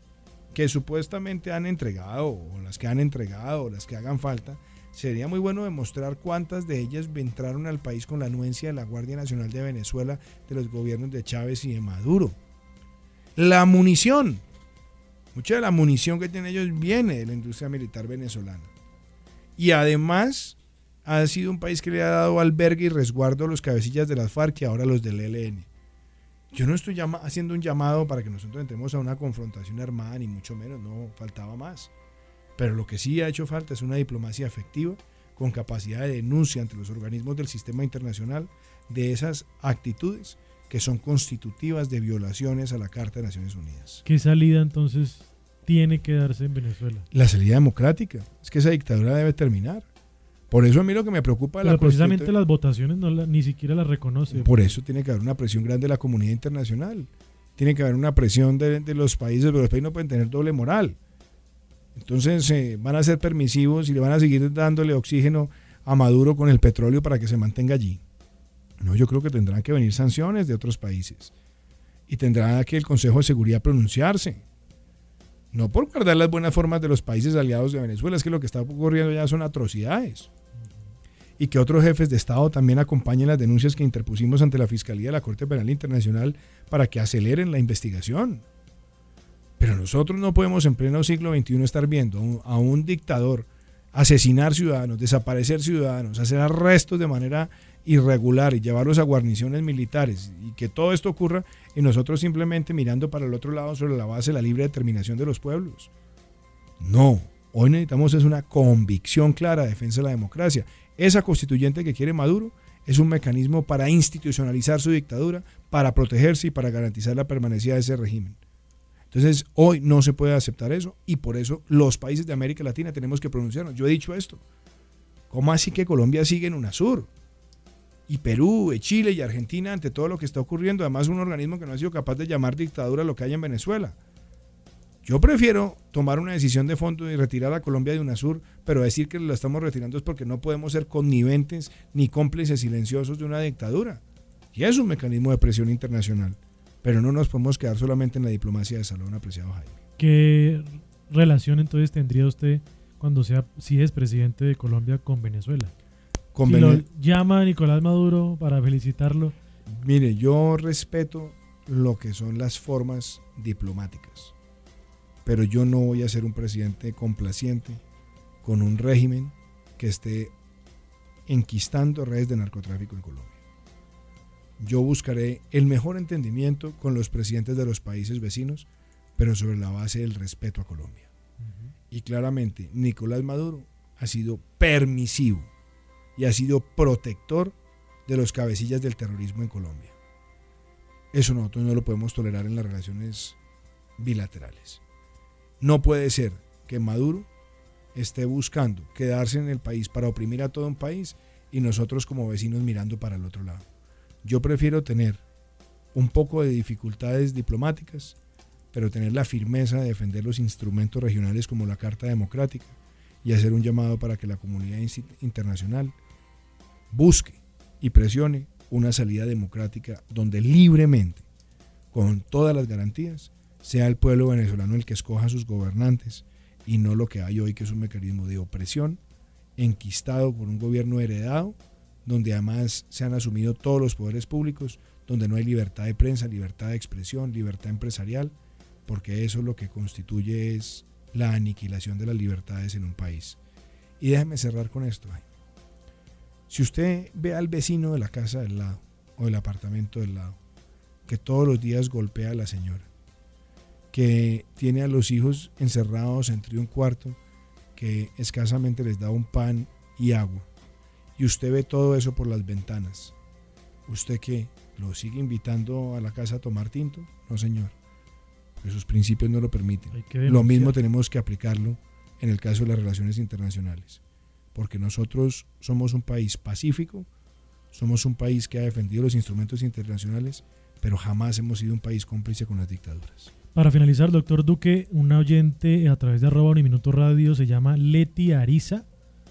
que supuestamente han entregado, o las que han entregado, o las que hagan falta, sería muy bueno demostrar cuántas de ellas entraron al país con la anuencia de la Guardia Nacional de Venezuela, de los gobiernos de Chávez y de Maduro. La munición, mucha de la munición que tienen ellos viene de la industria militar venezolana. Y además ha sido un país que le ha dado albergue y resguardo a los cabecillas de las FARC y ahora a los del ELN. Yo no estoy haciendo un llamado para que nosotros entremos a una confrontación armada, ni mucho menos, no faltaba más. Pero lo que sí ha hecho falta es una diplomacia efectiva, con capacidad de denuncia ante los organismos del sistema internacional de esas actitudes que son constitutivas de violaciones a la Carta de Naciones Unidas. ¿Qué salida entonces tiene que darse en Venezuela? La salida democrática. Es que esa dictadura debe terminar. Por eso a mí lo que me preocupa... Pero precisamente las votaciones ni siquiera las reconoce. Por eso tiene que haber una presión grande de la comunidad internacional. Tiene que haber una presión de los países, pero los países no pueden tener doble moral. Entonces van a ser permisivos y le van a seguir dándole oxígeno a Maduro con el petróleo para que se mantenga allí. No, yo creo que tendrán que venir sanciones de otros países y tendrá que el Consejo de Seguridad pronunciarse. No por guardar las buenas formas de los países aliados de Venezuela, es que lo que está ocurriendo ya son atrocidades. Y que otros jefes de Estado también acompañen las denuncias que interpusimos ante la Fiscalía de la Corte Penal Internacional para que aceleren la investigación. Pero nosotros no podemos en pleno siglo XXI estar viendo a un dictador asesinar ciudadanos, desaparecer ciudadanos, hacer arrestos de manera irregular y llevarlos a guarniciones militares y que todo esto ocurra y nosotros simplemente mirando para el otro lado sobre la base de la libre determinación de los pueblos. No, hoy necesitamos es una convicción clara de defensa de la democracia. Esa constituyente que quiere Maduro es un mecanismo para institucionalizar su dictadura, para protegerse y para garantizar la permanencia de ese régimen. Entonces, hoy no se puede aceptar eso y por eso los países de América Latina tenemos que pronunciarnos. Yo he dicho esto. ¿Cómo así que Colombia sigue en UNASUR? Y Perú, y Chile y Argentina ante todo lo que está ocurriendo. Además, un organismo que no ha sido capaz de llamar dictadura lo que hay en Venezuela. Yo prefiero tomar una decisión de fondo y retirar a Colombia de UNASUR, pero decir que la estamos retirando es porque no podemos ser conniventes ni cómplices silenciosos de una dictadura. Y es un mecanismo de presión internacional. Pero no nos podemos quedar solamente en la diplomacia de salón, apreciado Jaime. ¿Qué relación entonces tendría usted cuando si es presidente de Colombia con Venezuela? Lo llama Nicolás Maduro para felicitarlo. Mire, yo respeto lo que son las formas diplomáticas, pero yo no voy a ser un presidente complaciente con un régimen que esté enquistando redes de narcotráfico en Colombia. Yo buscaré el mejor entendimiento con los presidentes de los países vecinos, pero sobre la base del respeto a Colombia. Y claramente, Nicolás Maduro ha sido permisivo y ha sido protector de los cabecillas del terrorismo en Colombia. Eso nosotros no lo podemos tolerar en las relaciones bilaterales. No puede ser que Maduro esté buscando quedarse en el país para oprimir a todo un país y nosotros como vecinos mirando para el otro lado. Yo prefiero tener un poco de dificultades diplomáticas, pero tener la firmeza de defender los instrumentos regionales como la Carta Democrática y hacer un llamado para que la comunidad internacional busque y presione una salida democrática donde libremente, con todas las garantías, sea el pueblo venezolano el que escoja a sus gobernantes y no lo que hay hoy, que es un mecanismo de opresión enquistado por un gobierno heredado, donde además se han asumido todos los poderes públicos, donde no hay libertad de prensa, libertad de expresión, libertad empresarial, porque eso lo que constituye es la aniquilación de las libertades en un país. Y déjeme cerrar con esto. Si usted ve al vecino de la casa del lado o del apartamento del lado, que todos los días golpea a la señora, que tiene a los hijos encerrados entre un cuarto, que escasamente les da un pan y agua, y usted ve todo eso por las ventanas, ¿usted qué? ¿Lo sigue invitando a la casa a tomar tinto? No, señor, porque sus principios no lo permiten. Lo mismo tenemos que aplicarlo en el caso de las relaciones internacionales, porque nosotros somos un país pacífico, somos un país que ha defendido los instrumentos internacionales, pero jamás hemos sido un país cómplice con las dictaduras. Para finalizar, doctor Duque, un oyente a través de @Uniminuto Radio se llama Leti Ariza,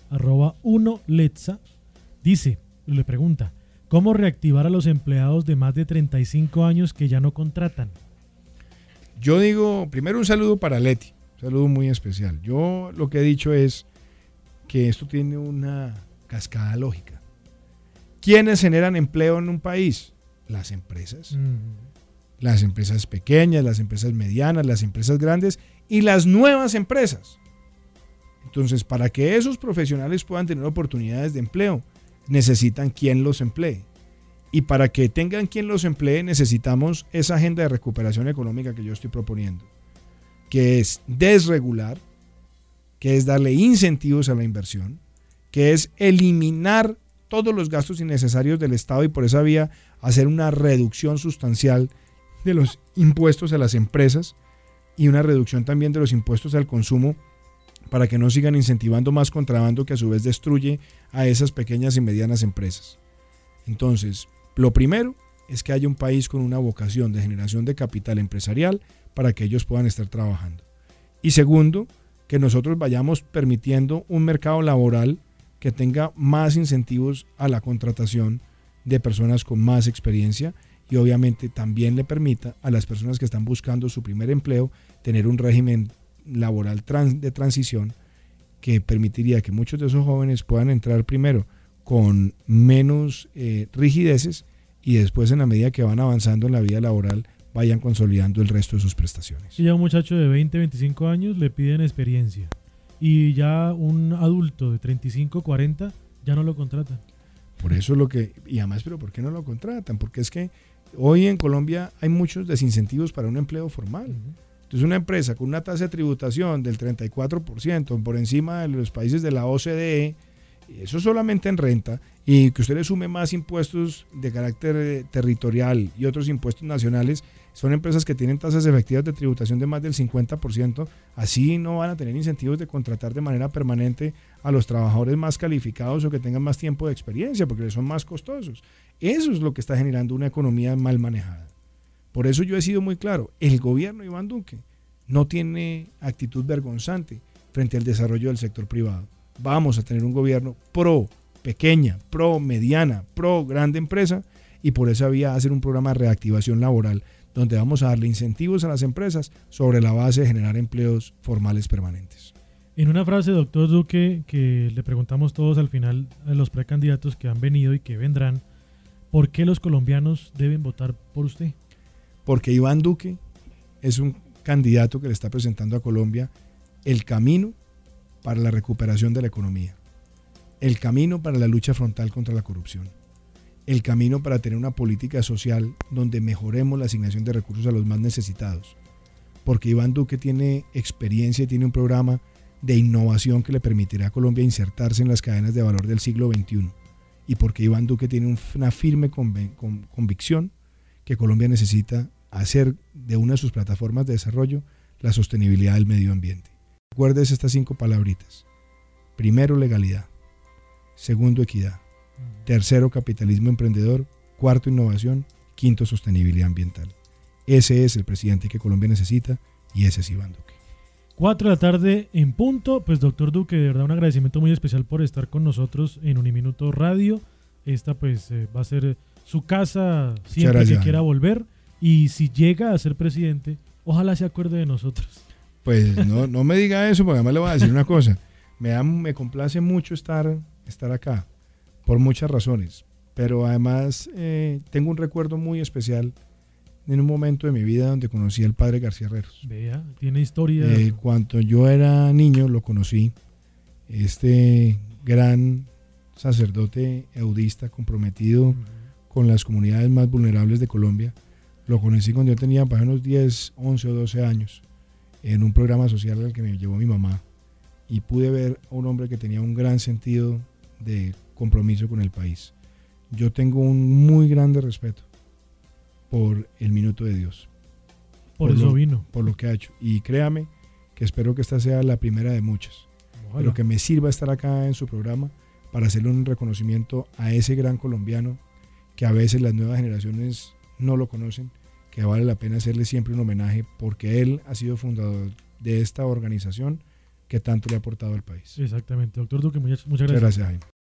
@1letza, le pregunta, ¿cómo reactivar a los empleados de más de 35 años que ya no contratan? Yo digo, primero un saludo para Leti, un saludo muy especial. Yo lo que he dicho es que esto tiene una cascada lógica. ¿Quiénes generan empleo en un país? Las empresas. Las empresas pequeñas, las empresas medianas, las empresas grandes y las nuevas empresas. Entonces, para que esos profesionales puedan tener oportunidades de empleo, necesitan quien los emplee. Y para que tengan quien los emplee, necesitamos esa agenda de recuperación económica que yo estoy proponiendo, que es desregular, que es darle incentivos a la inversión, que es eliminar todos los gastos innecesarios del Estado y por esa vía hacer una reducción sustancial de los impuestos a las empresas y una reducción también de los impuestos al consumo para que no sigan incentivando más contrabando que a su vez destruye a esas pequeñas y medianas empresas. Entonces, lo primero es que haya un país con una vocación de generación de capital empresarial para que ellos puedan estar trabajando. Y segundo, que nosotros vayamos permitiendo un mercado laboral que tenga más incentivos a la contratación de personas con más experiencia y obviamente también le permita a las personas que están buscando su primer empleo tener un régimen laboral de transición que permitiría que muchos de esos jóvenes puedan entrar primero con menos rigideces y después en la medida que van avanzando en la vida laboral vayan consolidando el resto de sus prestaciones. Y ya un muchacho de 20, 25 años le piden experiencia y ya un adulto de 35, 40 ya no lo contratan. Por eso es lo que, y además, pero ¿por qué no lo contratan? Porque es que hoy en Colombia hay muchos desincentivos para un empleo formal. Entonces una empresa con una tasa de tributación del 34% por encima de los países de la OCDE, eso solamente en renta, y que usted le sume más impuestos de carácter territorial y otros impuestos nacionales, son empresas que tienen tasas efectivas de tributación de más del 50%, así no van a tener incentivos de contratar de manera permanente a los trabajadores más calificados o que tengan más tiempo de experiencia, porque son más costosos. Eso es lo que está generando una economía mal manejada. Por eso yo he sido muy claro, el gobierno de Iván Duque no tiene actitud vergonzante frente al desarrollo del sector privado. Vamos a tener un gobierno pro pequeña, pro mediana, pro grande empresa y por esa vía hacer un programa de reactivación laboral donde vamos a darle incentivos a las empresas sobre la base de generar empleos formales permanentes. En una frase, doctor Duque, que le preguntamos todos al final a los precandidatos que han venido y que vendrán, ¿por qué los colombianos deben votar por usted? Porque Iván Duque es un candidato que le está presentando a Colombia el camino para la recuperación de la economía, el camino para la lucha frontal contra la corrupción, el camino para tener una política social donde mejoremos la asignación de recursos a los más necesitados, porque Iván Duque tiene experiencia y tiene un programa de innovación que le permitirá a Colombia insertarse en las cadenas de valor del siglo XXI, y porque Iván Duque tiene una firme convicción que Colombia necesita hacer de una de sus plataformas de desarrollo la sostenibilidad del medio ambiente. Recuerdes estas 5 palabritas. Primero, legalidad. Segundo, equidad. Tercero, capitalismo emprendedor. Cuarto, innovación. Quinto, sostenibilidad ambiental. Ese es el presidente que Colombia necesita y ese es Iván Duque. 4 de la tarde en punto. Pues doctor Duque, de verdad un agradecimiento muy especial por estar con nosotros en Uniminuto Radio. Esta pues va a ser su casa siempre que quiera volver. Y si llega a ser presidente, ojalá se acuerde de nosotros. Pues no me diga eso, porque además le voy a decir una cosa. Me complace mucho estar acá, por muchas razones. Pero además tengo un recuerdo muy especial en un momento de mi vida donde conocí al padre García Herreros. Vea, tiene historia. Cuando yo era niño lo conocí, este gran sacerdote eudista comprometido con las comunidades más vulnerables de Colombia. Lo conocí cuando yo tenía para unos 10, 11 o 12 años en un programa social al que me llevó mi mamá y pude ver a un hombre que tenía un gran sentido de compromiso con el país. Yo tengo un muy grande respeto por el Minuto de Dios. Por eso vino. Por lo que ha hecho. Y créame que espero que esta sea la primera de muchas. Ojalá. Pero que me sirva estar acá en su programa para hacerle un reconocimiento a ese gran colombiano que a veces las nuevas generaciones no lo conocen, que vale la pena hacerle siempre un homenaje porque él ha sido fundador de esta organización que tanto le ha aportado al país. Exactamente. Doctor Duque, muchas gracias. Muchas gracias, Jaime.